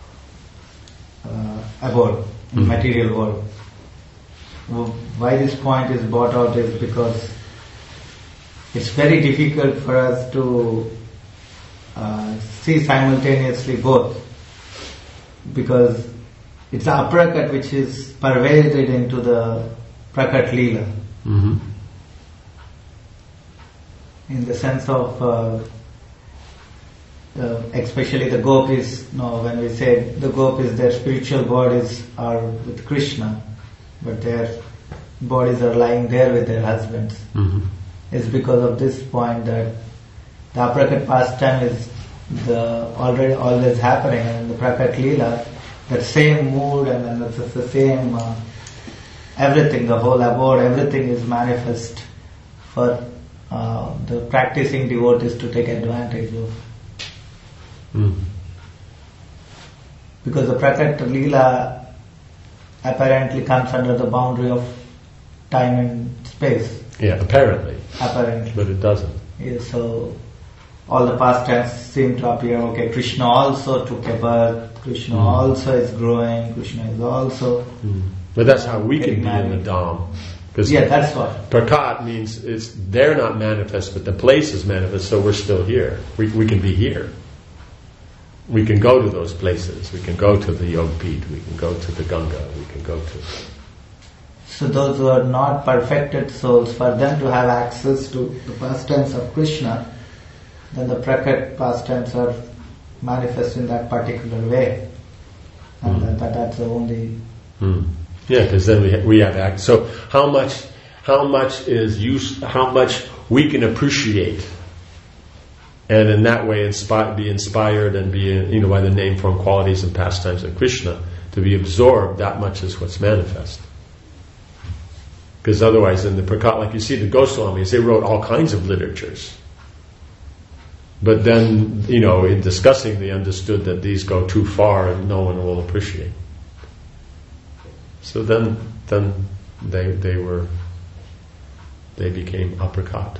abode, material world. Why this point is brought out is because it's very difficult for us to see simultaneously both, because it's the aprakat which is pervaded into the Prakat Leela. Mm-hmm. In the sense of especially the gopis, when we say the gopis, their spiritual bodies are with Krishna, but their bodies are lying there with their husbands. Mm-hmm. It's because of this point that the aprakat pastime is already always happening, and in the Prakat Leela, that same mood and then the same everything, the whole abode, everything is manifest for the practicing devotees to take advantage of. Because the Prakat Leela apparently comes under the boundary of time and space. Yeah, apparently. Apparently. But it doesn't. Yeah, so all the pastimes seem to appear, Krishna also took a birth, Krishna also is growing, Krishna is also... But that's how we can be in the Dham. Yeah, that's what. Prakat means they're not manifest, but the place is manifest, so we're still here. We can be here. We can go to those places. We can go to the Yogpith. We can go to the Ganga. We can go to... So those who are not perfected souls, for them to have access to the pastimes of Krishna, then the Prakat pastimes are manifest in that particular way. And that's the only... Yeah, because then we have access. So how much is use? How much we can appreciate, and in that way be inspired and be by the name, form, qualities, and pastimes of Krishna, to be absorbed. That much is what's manifest. Because otherwise, in the Prakat, like you see, the Goswamis, they wrote all kinds of literatures. But then, in discussing, they understood that these go too far and no one will appreciate. So then they became aprakat.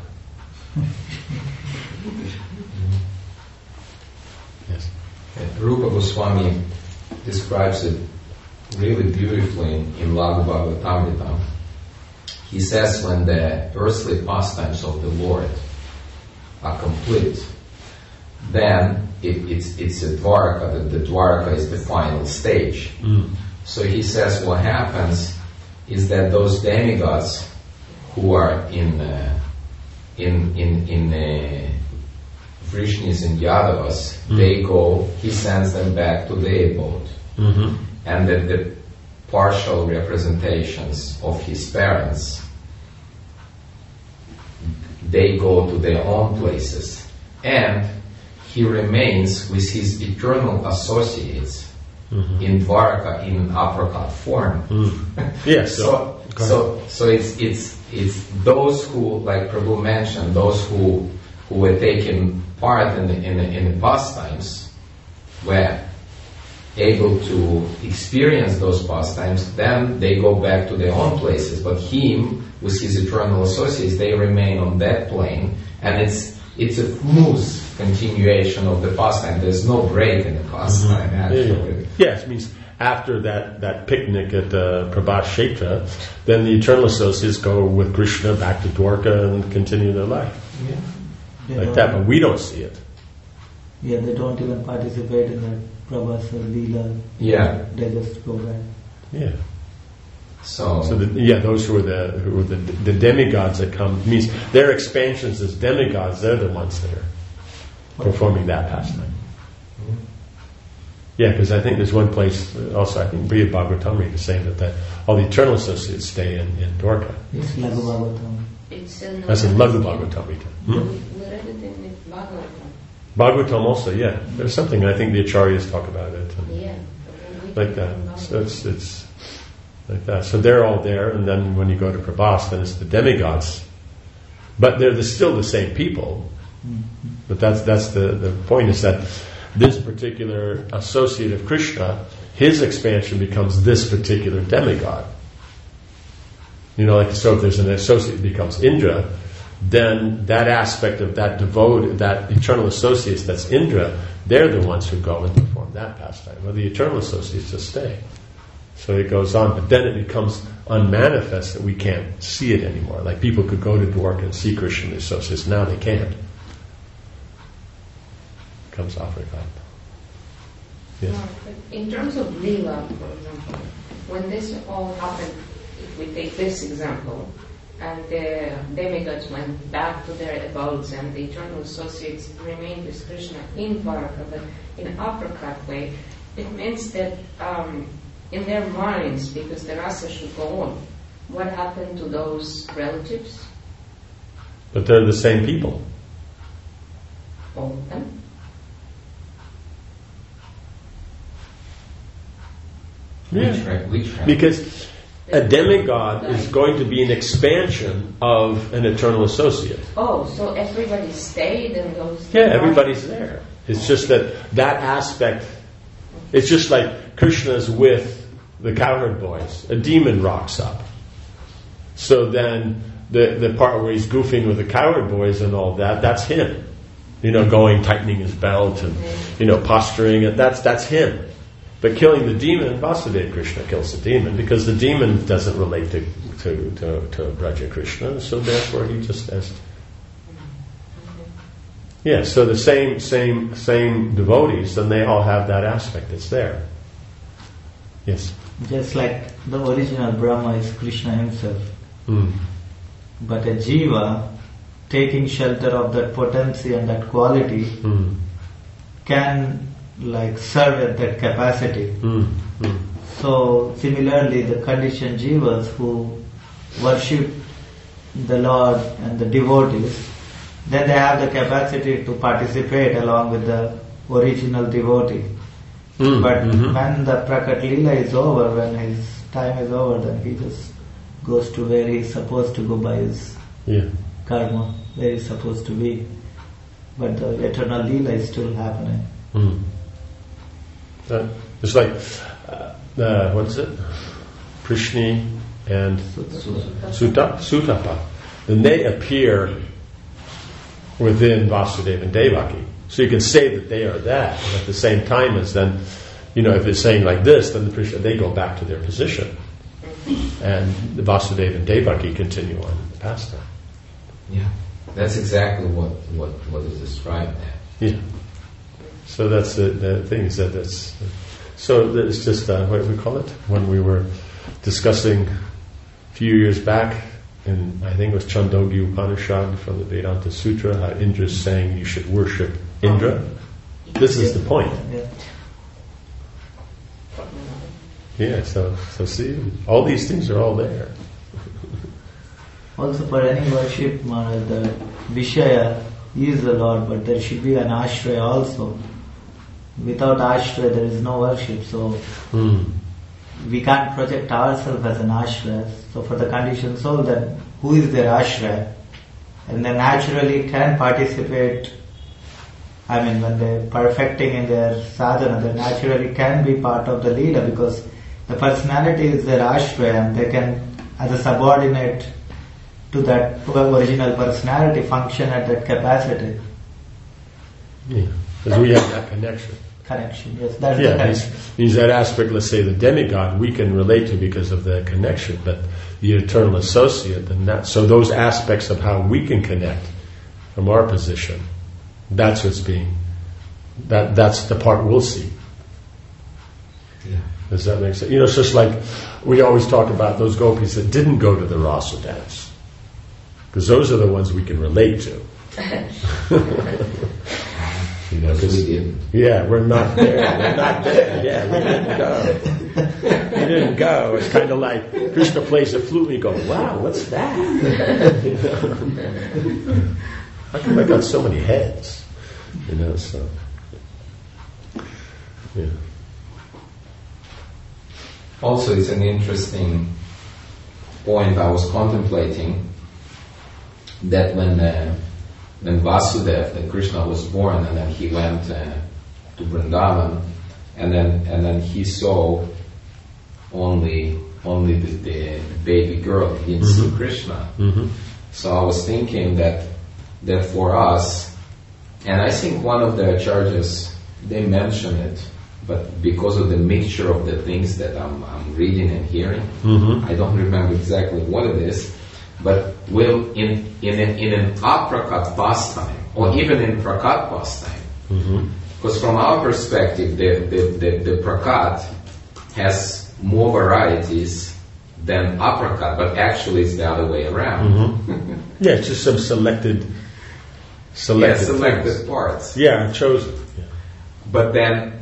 Yes. Rupa Goswami describes it really beautifully in Laghu Bhagavatamrita. He says when the earthly pastimes of the Lord are complete, then it's a Dwaraka. The Dwaraka is the final stage. So he says what happens is that those demigods who are in Vrishnis and Yadavas, they go, he sends them back to their abode. And that the partial representations of his parents, they go to their own places. And he remains with his eternal associates in Dwarka in uppercut form. Yes. So it's those who, like Prabhu mentioned, those who were taking part in the pastimes were able to experience those pastimes. Then they go back to their own places. But him, with his eternal associates, they remain on that plane, and it's a smooth continuation of the pastime. There's no break in the pastime, actually. Yes, it means after that picnic at Prabhat Kshetra, then the eternal associates go with Krishna back to Dwarka and continue their life. Like that, but we don't see it. Yeah, they don't even participate in the Prabhas or Leela. Yeah. They just go back. Yeah. So those who are the demigods that come, means their expansions as demigods, they're the ones that are performing that pastime. Yeah, because I think there's one place also, I think Briya Bhagavatamrita is saying that all the eternal associates stay in Dwarka. It's Laghu Bhagavatam. That's in Laghu Bhagavatamrita. We read it in Bhagavatam. Bhagavatam also, yeah. There's something, I think the Acharyas talk about it. Yeah. Like that. So it's like that. So they're all there, and then when you go to Prabhas, then it's the demigods. But they're still the same people. But that's the point, is that this particular associate of Krishna, his expansion becomes this particular demigod. So if there's an associate that becomes Indra, then that aspect of that devote, that eternal associates that's Indra, they're the ones who go and perform that pastime. Well, the eternal associates just stay. So it goes on, but then it becomes unmanifest that we can't see it anymore. Like people could go to Dwarka and see Krishna and the associates, now they can't. Comes off like that. Yes. In terms of Leela, for example, when this all happened, if we take this example, and the demigods went back to their abodes and the eternal associates remained with Krishna in Dwarka, but in an uppercut way, it means that in their minds, because the rasa should go on, what happened to those relatives? But they're the same people. All of them? Which Because a demigod is going to be an expansion of an eternal associate. Oh, so everybody stayed and goes... Yeah, everybody's there. It's just that aspect, it's just like Krishna's with the cowherd boys. A demon rocks up. So then the part where he's goofing with the cowherd boys and all that, that's him. Going, tightening his belt and, posturing, and that's him. But killing the demon, Vasudeva Krishna kills the demon, because the demon doesn't relate to Braja Krishna, so therefore he just has... Yeah, so the same devotees, then they all have that aspect that's there. Yes? Just like the original Brahma is Krishna himself. But a jiva, taking shelter of that potency and that quality, can serve at that capacity. So similarly, the conditioned jivas who worship the Lord and the devotees, then they have the capacity to participate along with the original devotee. But when the Prakat Leela is over, when his time is over, then he just goes to where he's supposed to go by his karma, where he's supposed to be. But the eternal Leela is still happening. It's like, what is it? Prishni and Sutapa. Then they appear within Vasudeva and Devaki. So you can say that they are that, and at the same time as then, if it's saying like this, then they go back to their position. And the Vasudeva and Devaki continue on the pastime. Yeah, that's exactly what is described there. Yeah. So that's the thing, is that that's... So it's just, what do we call it? When we were discussing a few years back, in I think it was Chandogya Upanishad from the Vedanta Sutra, how Indra is saying you should worship Indra. This is the point. Yeah, so see, all these things are all there. Also for any worship, Maharaj, the Vishaya is the Lord, but there should be an Ashraya also. Without ashray, there is no worship. So we can't project ourselves as an ashray. So for the conditioned soul, then who is their ashray? And they naturally can participate. I mean, when they're perfecting in their sadhana, they naturally can be part of the leela because the personality is their ashray, and they can, as a subordinate to that original personality, function at that capacity. Yeah, because we have that connection. Connection, yes, that's the connection. Means that aspect, let's say the demigod, we can relate to because of the connection, but the eternal associate, and that, so those aspects of how we can connect from our position, that's what's being, that's the part we'll see. Yeah. Does that make sense? You know, it's just like we always talk about those gopis that didn't go to the rasa dance, because those are the ones we can relate to. You know, we didn't. Yeah, we're not there. We're not there. Yeah, we didn't go. We didn't go. It's kind of like Krishna plays the flute and you go, wow, what's that? You know? How come I got so many heads? You know, so. Yeah. Also, it's an interesting point I was contemplating that when Vasudeva, that Krishna was born, and then he went to Vrindavan, and then he saw only the baby girl. He didn't see Krishna. So I was thinking that for us, and I think one of the acharyas, they mention it, but because of the mixture of the things that I'm reading and hearing, I don't remember exactly what it is. But will in an aprakat pastime, or even in prakat pastime, because from our perspective, the prakat has more varieties than aprakat, but actually it's the other way around. Yeah, it's just some selected parts. Yeah, chosen. Yeah. But then,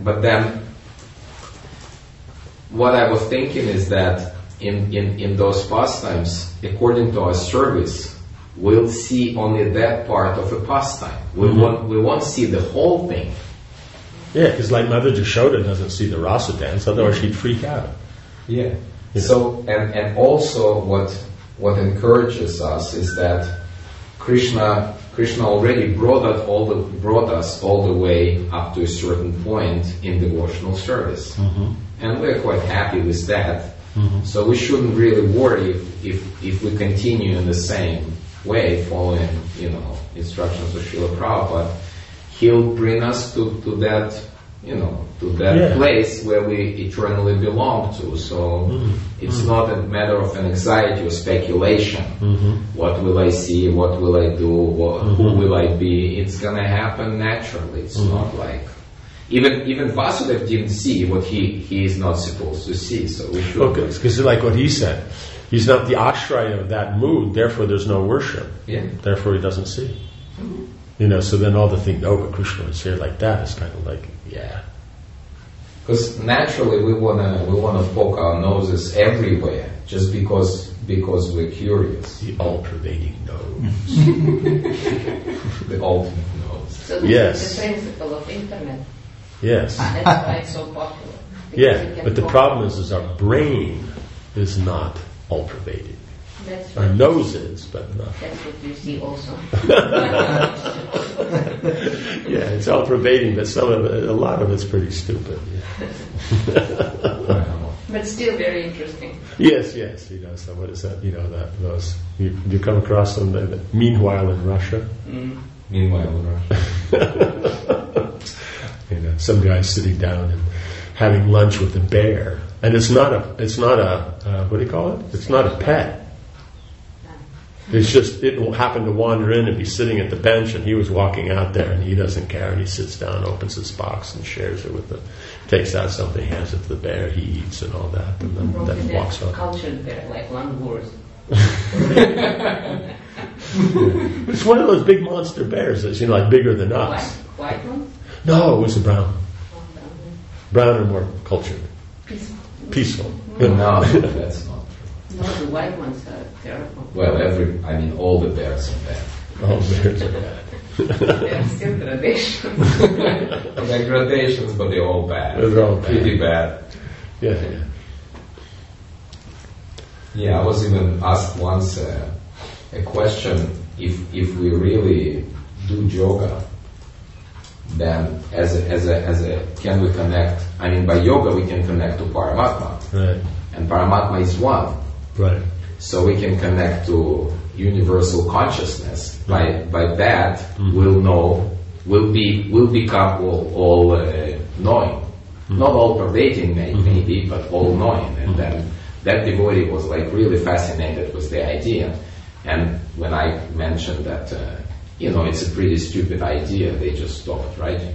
what I was thinking is that in those pastimes, according to our service, we'll see only that part of a pastime. We won't see the whole thing. Yeah, because like Mother Jashoda doesn't see the rasa dance, otherwise she'd freak out. Yeah. So and also what encourages us is that Krishna already brought us all the way up to a certain point in devotional service, and we're quite happy with that. So we shouldn't really worry if we continue in the same way, following instructions of Srila Prabhupada. He'll bring us to that place where we eternally belong to. So it's not a matter of an anxiety or speculation. What will I see? What will I do? Who will I be? It's gonna happen naturally. It's not like even Vasudeva didn't see what he is not supposed to see. So we should. Okay, because like what he said, he's not the ashraya of that mood. Therefore, there's no worship. Yeah. Therefore, he doesn't see. So then all the thing, but Krishna is here like that, is kind of like, yeah. Because naturally we wanna poke our noses everywhere just because we're curious. The all-pervading nose. The ultimate nose. So this is the principle of internet. Yes. That's why it's so popular. Yeah, but the problem is our brain is not all-pervading. That's Our right. nose is, but not. That's what you see also. Yeah, it's all-pervading, but a lot of it's pretty stupid. Yeah. But still very interesting. Yes. So what is that? Those you come across them. Meanwhile in Russia. Meanwhile in Russia. Some guy sitting down and having lunch with a bear, and it's not a what do you call it? It's not a pet. It's just, it will happen to wander in and be sitting at the bench, and he was walking out there, and he doesn't care, and he sits down, opens his box, and shares it takes out something, hands it to the bear, he eats and all that, and then walks off. Cultured bear, like langurs. It's one of those big monster bears that's, like bigger than us. White one? No, it was a brown. Brown are more cultured. Peaceful. No, that's not. No, the white ones are terrible. Well, all the bears are bad. All bears are bad. There are still gradations. There are gradations, but they're all bad. They're all bad. Pretty bad. Yeah. Yeah, I was even asked once a question: if we really do yoga, then as a can we connect? I mean, by yoga we can connect to Paramatma, Right. and Paramatma is one. Right. So we can connect to universal consciousness. By that, we'll become all knowing, not all pervading maybe, but all knowing. And then that devotee was like really fascinated with the idea. And when I mentioned that, it's a pretty stupid idea, they just stopped writing.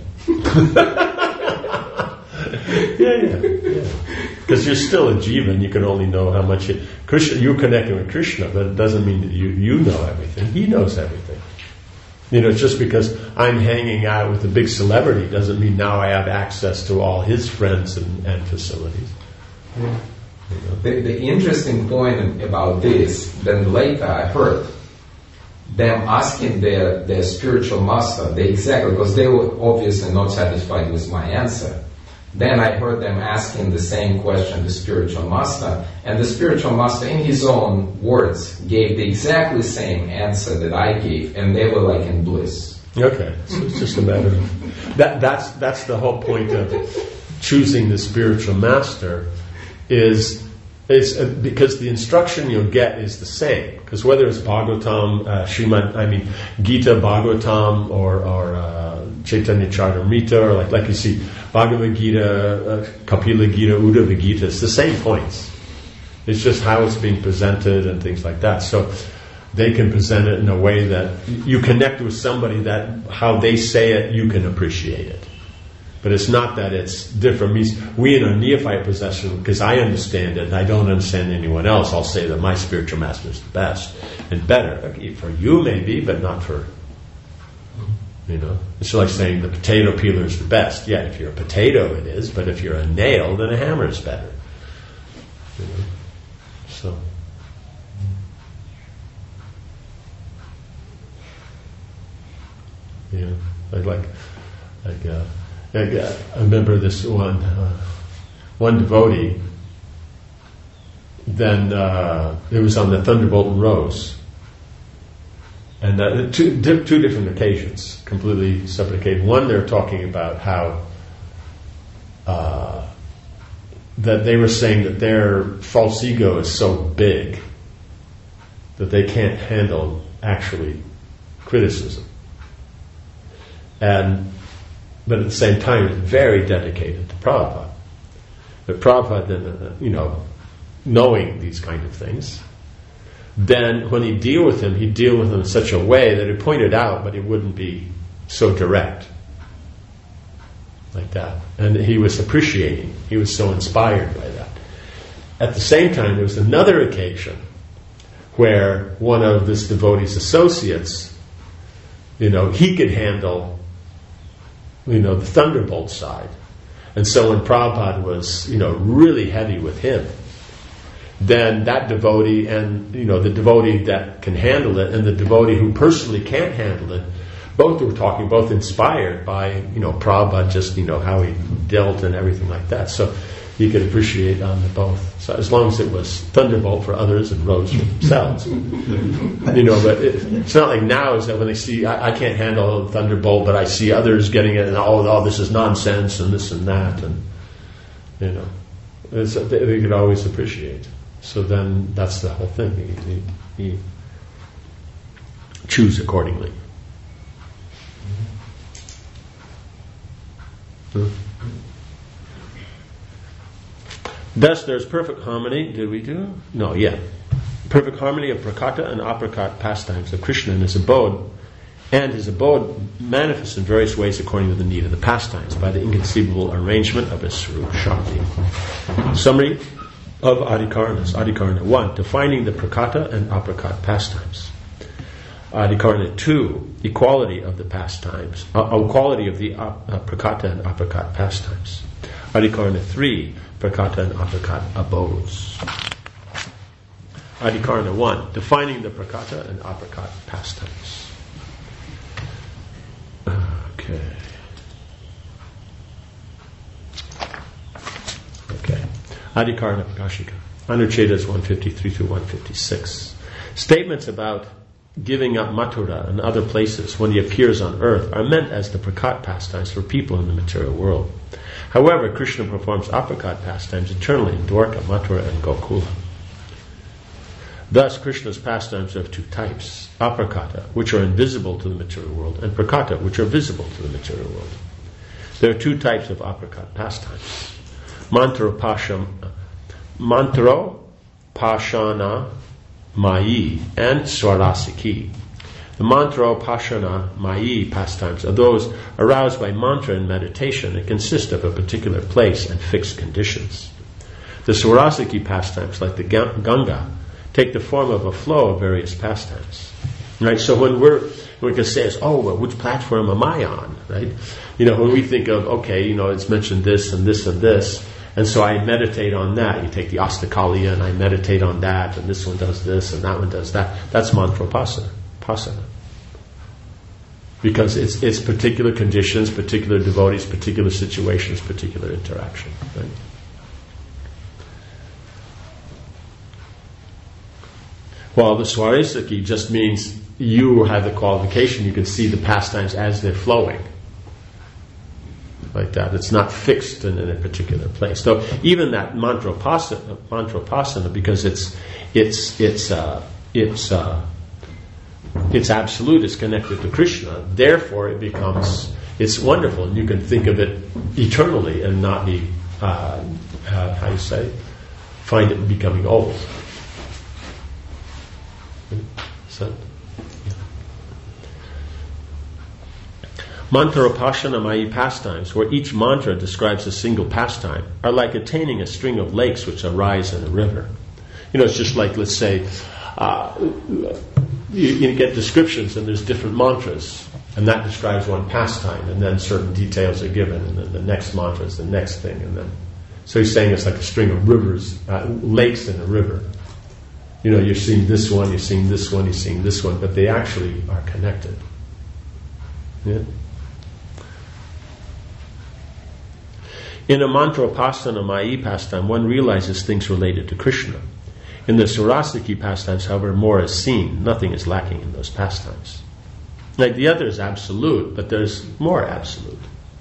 Yeah. Because you're still a jiva, and you can only know how much you're connecting with Krishna, but it doesn't mean that you know everything. He knows everything. Just because I'm hanging out with a big celebrity doesn't mean now I have access to all his friends and facilities. Yeah. The interesting point about this, then later I heard them asking their spiritual master, because they were obviously not satisfied with my answer. Then I heard them asking the same question, the spiritual master, and the spiritual master, in his own words, gave the exactly same answer that I gave, and they were like in bliss. Okay, so it's just a matter of that's the whole point of choosing the spiritual master is because the instruction you'll get is the same. Because whether it's Bhagavatam, Gita Bhagavatam, or Chaitanya Charitamrita, or like you see Bhagavad Gita, Kapila Gita, Uddhava Gita, it's the same points. It's just how it's being presented and things like that. So they can present it in a way that you connect with somebody that how they say it, you can appreciate it. But it's not that it's different. We in our neophyte possession, because I understand it and I don't understand anyone else, I'll say that my spiritual master is the best and better. Okay, for you maybe, but not for, It's like saying the potato peeler is the best. Yeah, if you're a potato it is, but if you're a nail, then a hammer is better. So. Yeah, I remember this one devotee. Then it was on the Thunderbolt and Rose, and two different occasions, completely separate occasions. One, they're talking about how that they were saying that their false ego is so big that they can't handle actually criticism, but at the same time, very dedicated to Prabhupada. But Prabhupada, knowing these kind of things, then when he'd deal with him in such a way that he pointed out, but it wouldn't be so direct. Like that. And he was appreciating. He was so inspired by that. At the same time, there was another occasion where one of this devotee's associates, he could handle the Thunderbolt side. And so when Prabhupada was, really heavy with him, then that devotee and, the devotee that can handle it and the devotee who personally can't handle it, both were talking, both inspired by, Prabhupada, just, how he dealt and everything like that. So you could appreciate on the both. So as long as it was Thunderbolt for others and Rose for themselves. But it's not like now is that when they see, I can't handle Thunderbolt, but I see others getting it, and this is nonsense and this and that, and they could always appreciate. So then that's the whole thing. You choose accordingly. Thus, there's perfect harmony. Did we do? No, yeah. Perfect harmony of prakata and aprakat pastimes of Krishna in his abode, and his abode manifests in various ways according to the need of the pastimes by the inconceivable arrangement of his Swarup Shakti. Summary of Adhikarana. Adhikarana 1. Defining the prakata and aprakat pastimes. Adhikarana 2. Equality of the pastimes. Equality of the prakata and aprakat pastimes. Adhikarana 3. Prakata and aprakat abodes. Adhikarana 1. Defining the prakata and aprakat pastimes. Okay. Adhikarana Prakashika. Anuchedas 153 through 156. Statements about giving up Mathura and other places when he appears on earth are meant as the prakat pastimes for people in the material world. However, Krishna performs aprakat pastimes eternally in Dwarka, Mathura, and Gokula. Thus, Krishna's pastimes are of two types: aprakata, which are invisible to the material world, and prakata, which are visible to the material world. There are two types of aprakat pastimes: Mantropashana Mayi and Swarasiki. The Mantropashana Mayi pastimes are those aroused by mantra and meditation and consist of a particular place and fixed conditions. The Swarasiki pastimes, like the Ganga, take the form of a flow of various pastimes. Right? So when we can say, well, which platform am I on? Right? When we think of, it's mentioned this and this and this, and so I meditate on that. You take the Astakaliya and I meditate on that, and this one does this and that one does that. That's Mantropasana. Because it's particular conditions, particular devotees, particular situations, particular interaction. Right? While the Swarasiki just means you have the qualification, you can see the pastimes as they're flowing. Like that. It's not fixed in a particular place. So even that Mantropasana, because it's absolute, it's connected to Krishna, therefore it's wonderful, and you can think of it eternally and not be, find it becoming old. So, Mantropashana Mayi pastimes, where each mantra describes a single pastime, are like attaining a string of lakes which arise in a river. It's just like, let's say, you get descriptions and there's different mantras, and that describes one pastime, and then certain details are given, and then the next mantra is the next thing, and then so he's saying it's like a string of rivers, lakes in a river. You're seeing this one, you're seeing this one, you're seeing this one, but they actually are connected. Yeah. In a Mantropasana Mayi pastime, one realizes things related to Krishna. In the Swarasiki pastimes, however, more is seen. Nothing is lacking in those pastimes. Like the other is absolute, but there's more absolute.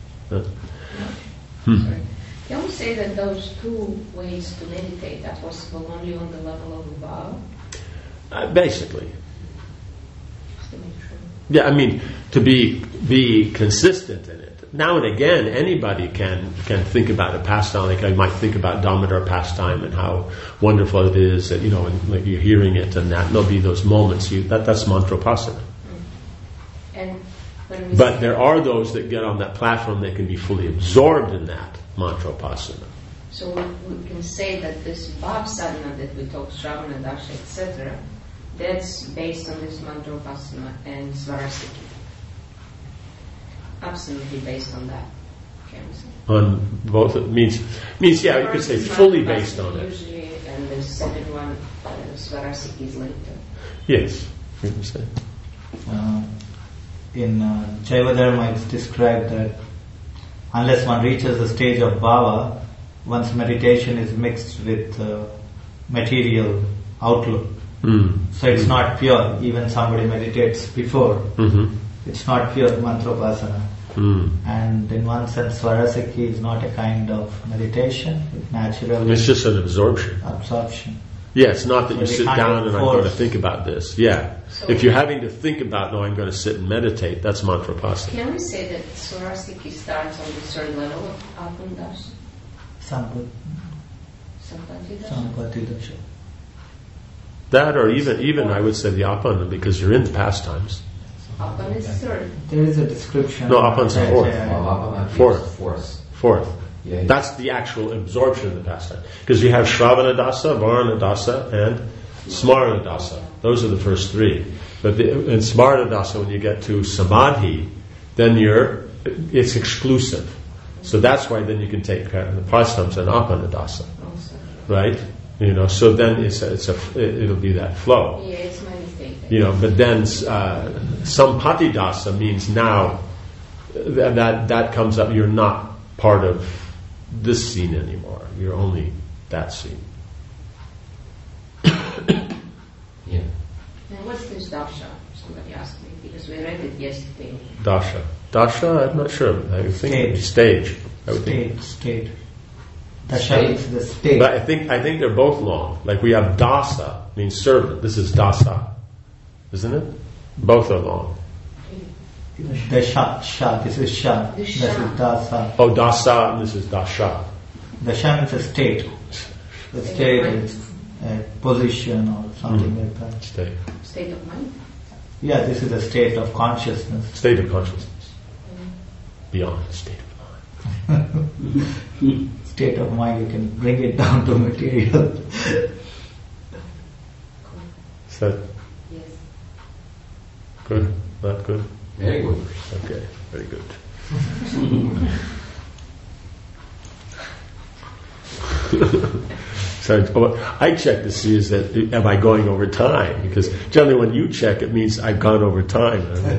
Sorry. Can we say that those two ways to meditate are possible only on the level of Bhava? Basically. Just to make sure. Yeah, to be consistent in it. Now and again, anybody can think about a pastime. Like I might think about Damodar pastime and how wonderful it is that, and like you're hearing it, and that there'll be those moments. That's Mantropasana. And but there are those that get on that platform, they can be fully absorbed in that Mantropasana. So we can say that this Bhav sadhana that we talk, Shravana, Dasha, etc., that's based on this Mantropasana and Swarasiki. Absolutely based on that. Can we say? On both, it means yeah, you could say fully based on it. Usually, and the second one, Swarasiki is later. Yes, you can say. In Jaiva Dharma, it's described that unless one reaches the stage of bhava, one's meditation is mixed with material outlook. So it's not pure. Even somebody meditates before, it's not pure Mantropasana. And in one sense, Swarasiki is not a kind of meditation. It naturally... It's just an absorption. Yeah, it's not that you sit down and I'm going to think about this. Yeah. So if you're having to think about, no, I'm going to sit and meditate, that's Mantropasana. Can we say that Swarasiki starts on the third level of Apandasha? Sampati Dasha. That, or even I would say the Apana, because you're in the pastimes. Apana is third. There is a description. No, Apana's fourth. Fourth. Yeah. That's the actual absorption of the pastime. Because you have Shravana Dasa, Varana Dasa, and Smarana Dasa. Those are the first three. But in Smarana Dasa, when you get to Samadhi, then it's exclusive. So that's why then you can take the pastimes and Apana Dasa. Right? So then it'll be that flow. Yeah, it's my mistake. But then Sampati Dasa means now that comes up. You're not part of this scene anymore. You're only that scene. Yeah. And what's this dasha? Somebody asked me because we read it yesterday. Dasha, I'm not sure. I would think it'd be stage. I would think. State. Dasha is the state. But I think they're both long. Like we have dasa, means servant. This is dasa, isn't it? Both are long. The sha, this is sha. The This sha. is dasa. Oh, dasa, and this is dasha. The sha means a state. The state is a position or something like that. State of mind? Yeah, this is a state of consciousness. State of consciousness. Beyond state of mind. State of mind, you can bring it down to material. Is that Yes. good? Not good? Very good. Okay, very good. So I check to see am I going over time? Because generally when you check, it means I've gone over time.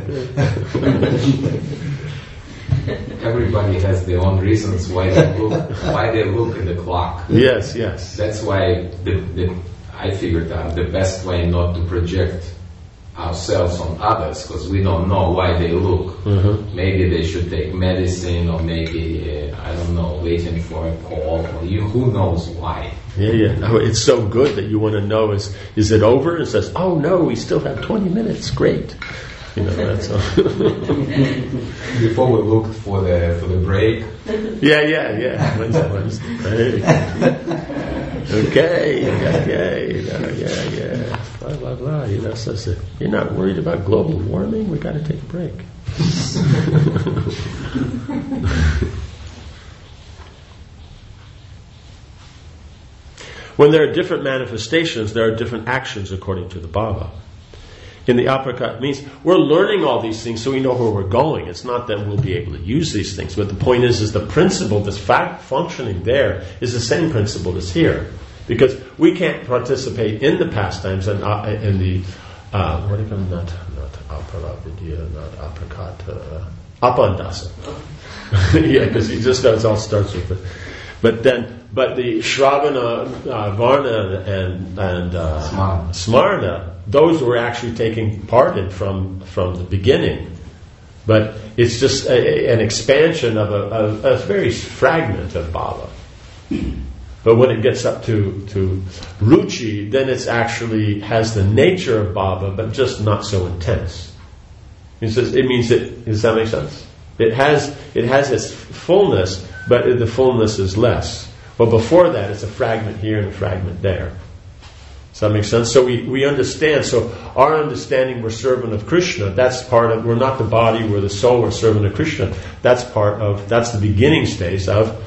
Everybody has their own reasons why they look at the clock. Yes. That's why I figured out the best way not to project ourselves on others, because we don't know why they look. Mm-hmm. Maybe they should take medicine, or maybe I don't know, waiting for a call, or who knows why. Yeah. Oh, it's so good that you want to know is it over? And it says, oh no, we still have 20 minutes. Great. That's all. Before we looked for the break. Yeah. When's the break? Okay. Yeah. Blah, blah. Says that you're not worried about global warming? We got to take a break. When there are different manifestations, there are different actions according to the Baba. In the uppercut, it means we're learning all these things so we know where we're going. It's not that we'll be able to use these things, but the point is the principle that's functioning there is the same principle that's here. Because we can't participate in the pastimes and in the what do you call not aparavidya, not apricot, apandasa. Yeah, because he just all starts with it. But the Shravana, Varna, and Smarna, those were actually taking part in from the beginning. But it's just an expansion of a very fragment of Baba. But when it gets up to Ruchi, then it's actually has the nature of Baba, but just not so intense. Does that make sense? It has its fullness, but the fullness is less. But before that, it's a fragment here and a fragment there. Does that make sense? So we understand. So our understanding, we're servant of Krishna. That's part of. We're not the body. We're the soul. We're servant of Krishna. That's the beginning stage of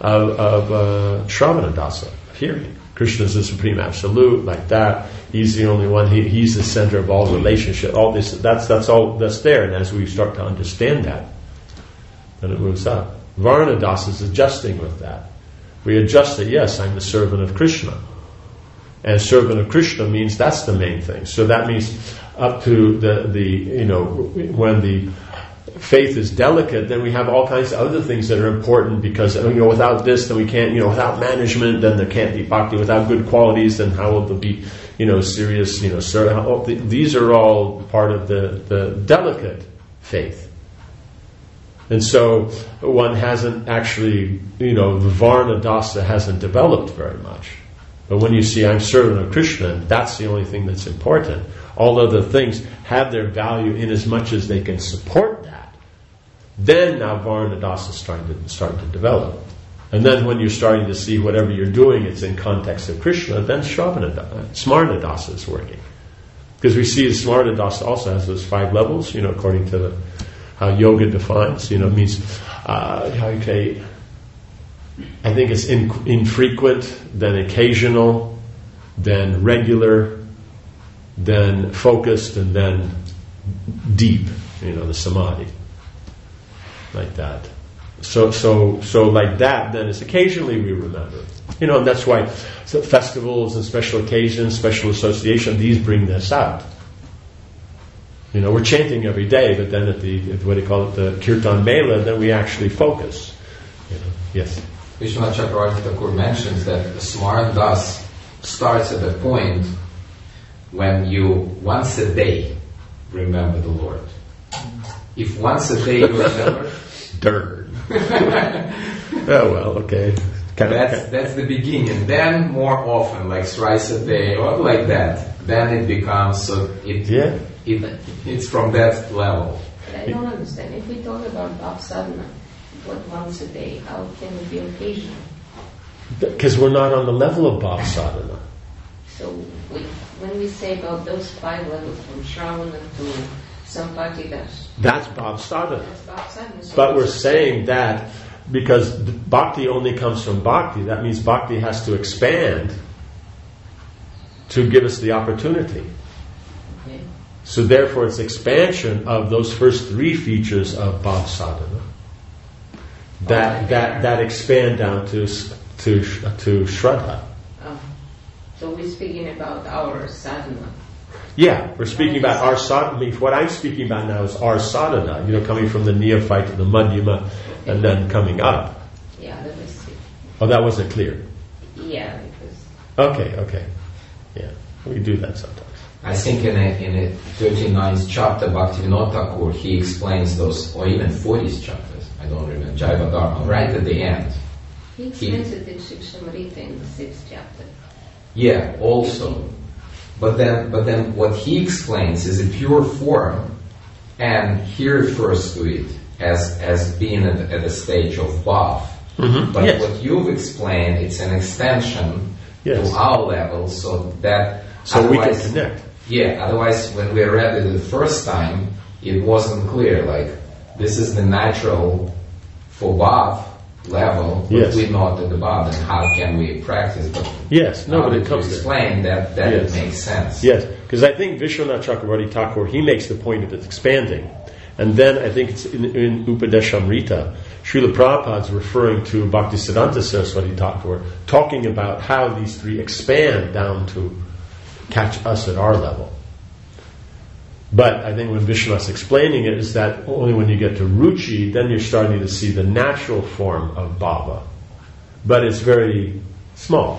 Shravana Dasa, hearing. Krishna is the supreme absolute, like that. He's the only one. He's the center of all relationship. All this. That's all that's there. And as we start to understand that, then it moves up. Varna Dasa is adjusting with that. We adjust it. Yes, I'm the servant of Krishna. And servant of Krishna means that's the main thing. So that means up to when the faith is delicate, then we have all kinds of other things that are important because without this, then we can't. Without management, then there can't be bhakti. Without good qualities, then how will there be serious? These are all part of the delicate faith. And so one hasn't actually, the Varna Dasa hasn't developed very much. But when you see I'm servant of Krishna, that's the only thing that's important. All other things have their value in as much as they can support that. Then now Varna Dasa is starting to develop. And then when you're starting to see whatever you're doing, it's in context of Krishna, then Smarna Dasa is working. Because we see the Smarna Dasa also has those 5 levels, according to how yoga defines, means, I think it's infrequent, then occasional, then regular, then focused, and then deep, the samadhi. Like that. So like that, then it's occasionally we remember. And that's why festivals and special occasions, special association, these bring this out. We're chanting every day, but then at what do you call it, the Kirtan Mela, then we actually focus. Yes? Vishwanath Chakravarti Thakur mentions that the Smaran Das starts at a point when you once a day remember the Lord. If once a day you remember... Darn. Oh, well, okay. That's the beginning. Then more often, like thrice a day or like that, then it becomes it's from that level. But I don't understand. If we talk about Bhav Sadhana, what once a day, how can it be occasional? Because we're not on the level of Bhav Sadhana. So when we say about those 5 levels from Shravana to Sampati, that's Bhav Sadhana. That's Bhav Sadhana. So but we're saying that because bhakti only comes from bhakti, that means bhakti has to expand to give us the opportunity. Okay. So therefore it's expansion of those first 3 features of Bhav Sadhana that expand down to Shraddha. So we're speaking about our sadhana. Yeah, we're speaking about our sadhana. What I'm speaking about now is our sadhana, coming from the neophyte to the madhyama and then coming up. Yeah, that was it. Oh, that wasn't clear. Yeah, because... Okay. Yeah, we do that sometimes. I think in a 39th chapter, Bhaktivinoda Thakur, he explains those, or even 40th chapters, I don't remember, Jaiva Dharma, right at the end. He explains it in Shikshamrita in the 6th chapter. Yeah, also. But then what he explains is a pure form, and he refers to it as being at a stage of Bhav. Mm-hmm. But yes. what you've explained, it's an extension to our level, so we can connect. Yeah, otherwise when we read it the first time, it wasn't clear, like, this is the natural for Bhav level, but we're not at the Bhav, and how can we practice? But but it comes to explain that it makes sense. Yes, because I think Vishwanath Chakravarti Thakur, he makes the point of it expanding. And then I think it's in Upadeshamrita, Srila Prabhupada's referring to Bhaktisiddhanta Saraswati Thakur, talking about how these 3 expand down to catch us at our level. But I think when Vishwanath's explaining it is that only when you get to Ruchi, then you're starting to see the natural form of Bhava. But it's very small.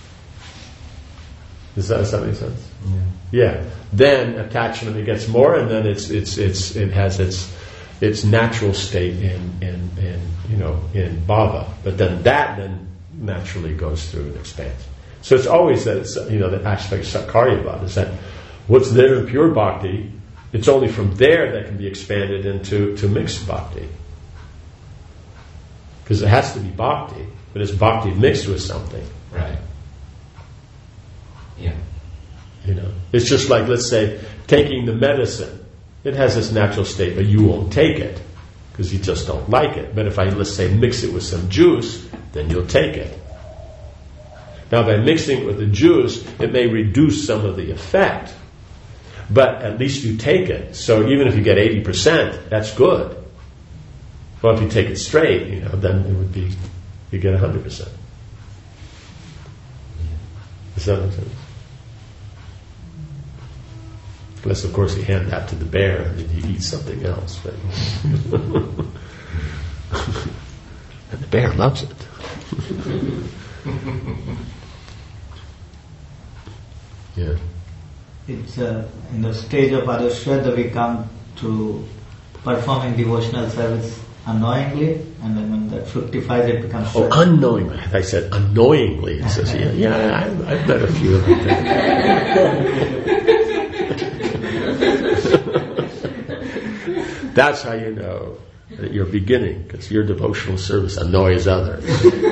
Does that make sense? Yeah. Then attachment, it gets more, and then it has its natural state in Bhava. But then that naturally goes through and expands. So it's always that the aspect of Sakarya Bhava is that what's there in pure bhakti, it's only from there that can be expanded into mixed bhakti. Because it has to be bhakti, but it's bhakti mixed with something. Right. Yeah. It's just like, let's say, taking the medicine. It has this natural state, but you won't take it because you just don't like it. But if let's say, mix it with some juice, then you'll take it. Now, by mixing it with the juice, it may reduce some of the effect, but at least you take it. So even if you get 80%, that's good. Well, if you take it straight, then it would be, you get 100%. Does that make sense? Unless, of course, you hand that to the bear and then you eat something else. But and the bear loves it. Yeah. It's in the stage of Adashraddha we come to performing devotional service unknowingly, and then when that fructifies it becomes Shraddha. Oh, unknowingly. I said unknowingly. It says, I've met a few of them. That's how you know that you're beginning, because your devotional service annoys others.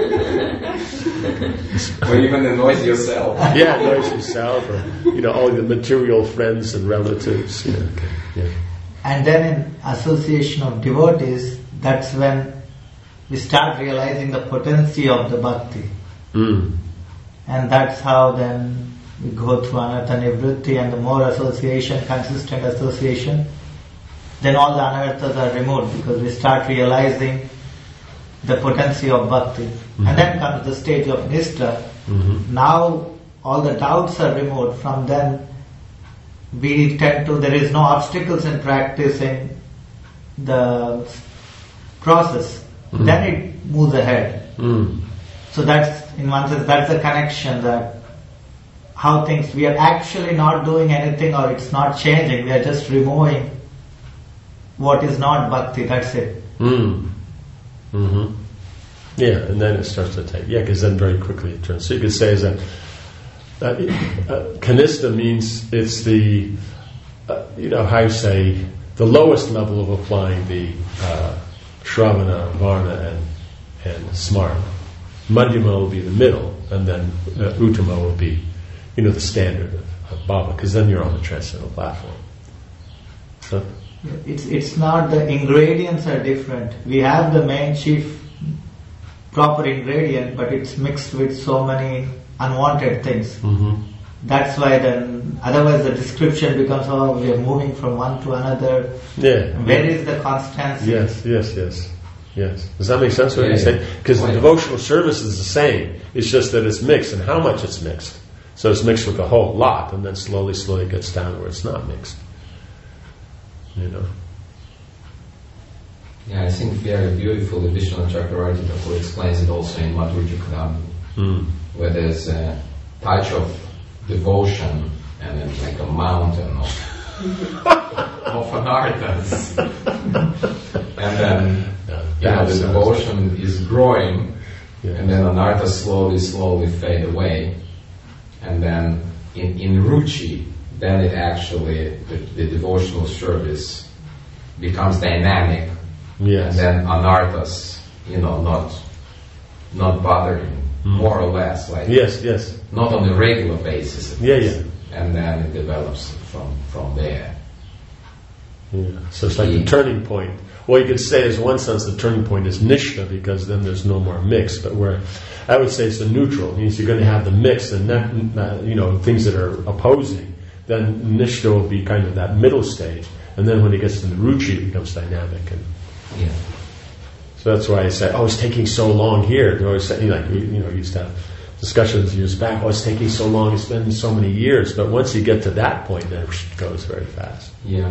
Or even annoys yourself. Yeah, annoys yourself, or all the material friends and relatives. Yeah. And then in association of devotees, that's when we start realizing the potency of the bhakti. Mm. And that's how then we go through anartha nivritti, and the more association, consistent association, then all the anarthas are removed, because we start realizing the potency of bhakti. Mm-hmm. And then comes the stage of nishtha. Mm-hmm. Now all the doubts are removed. From then we tend to, there is no obstacles in practicing the process, then it moves ahead. So that's, in one sense, that's the connection, that how things, we are actually not doing anything or it's not changing, we are just removing what is not bhakti, that's it. Yeah, and then it starts to take, because then very quickly it turns. So you could say that kanista means it's the, how you say, the lowest level of applying the Shravana, Varna, and Smarna. Madhyama will be the middle, and then Uttama will be, the standard of Bhava, because then you're on the transcendental platform. So, it's not, the ingredients are different. We have the main chief proper ingredient, but it's mixed with so many unwanted things. That's why then, otherwise the description becomes, we are moving from one to another. Where is the constancy? Yes. Does that make sense what you say? Because the devotional service is the same. It's just that it's mixed, and how much it's mixed. So it's mixed with a whole lot, and then slowly it gets down where it's not mixed. Yeah, I think very beautifully Vishwanath Chakravarti Thakur explains it also in Madhurya Kadambi, where there's a touch of devotion and then like a mountain of anarthas. And then the devotion is growing, and then anarthas slowly fade away. And then in ruchi, then it actually, the devotional service becomes dynamic. And then anarthas, not bothering, more or less, like not on a regular basis. And then it develops from there. So it's like the turning point. Well, you could say, in one sense, the turning point is nishta, because then there's no more mix. But where I would say it's the neutral. It means you're going to have the mix and things that are opposing. Then nishta will be kind of that middle stage, and then when it gets to the ruchi, it becomes dynamic. So that's why I say, it's taking so long here. You always say, used to have discussions years back. It's taking so long. It's been so many years. But once you get to that point, then it goes very fast.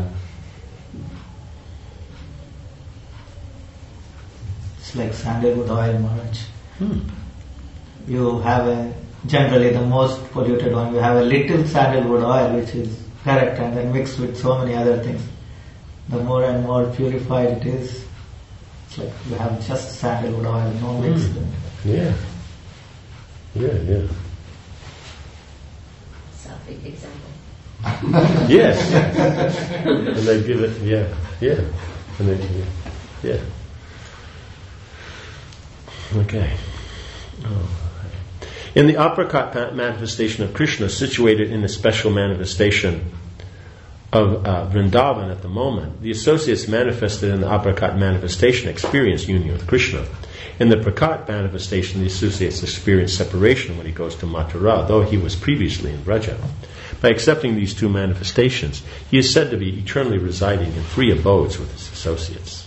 It's like sandalwood oil, Maharaj. You have generally the most polluted one, you have a little sandalwood oil, which is correct, and then mixed with so many other things. The more and more purified it is, it's like you have just sandalwood oil, no mix. Selfic example. Yes. And they give it, And they, Okay. In the aprakat manifestation of Krishna, situated in a special manifestation of Vrindavan at the moment, the associates manifested in the aprakat manifestation experience union with Krishna. In the prakat manifestation, the associates experience separation when he goes to Mathura, though he was previously in Vraja. By accepting these two manifestations, he is said to be eternally residing in free abodes with his associates.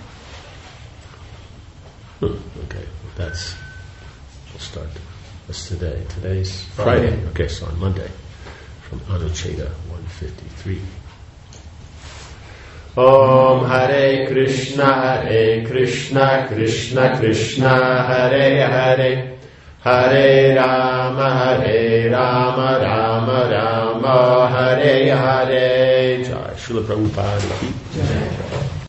Okay, we'll start. What's today? Today's Friday. Okay, so on Monday, from Anucheta 153. Om Hare Krishna, Krishna Krishna, Hare Hare, Hare Rama, Rama Rama, Hare Hare. Jai Srila Prabhupada ki Jai.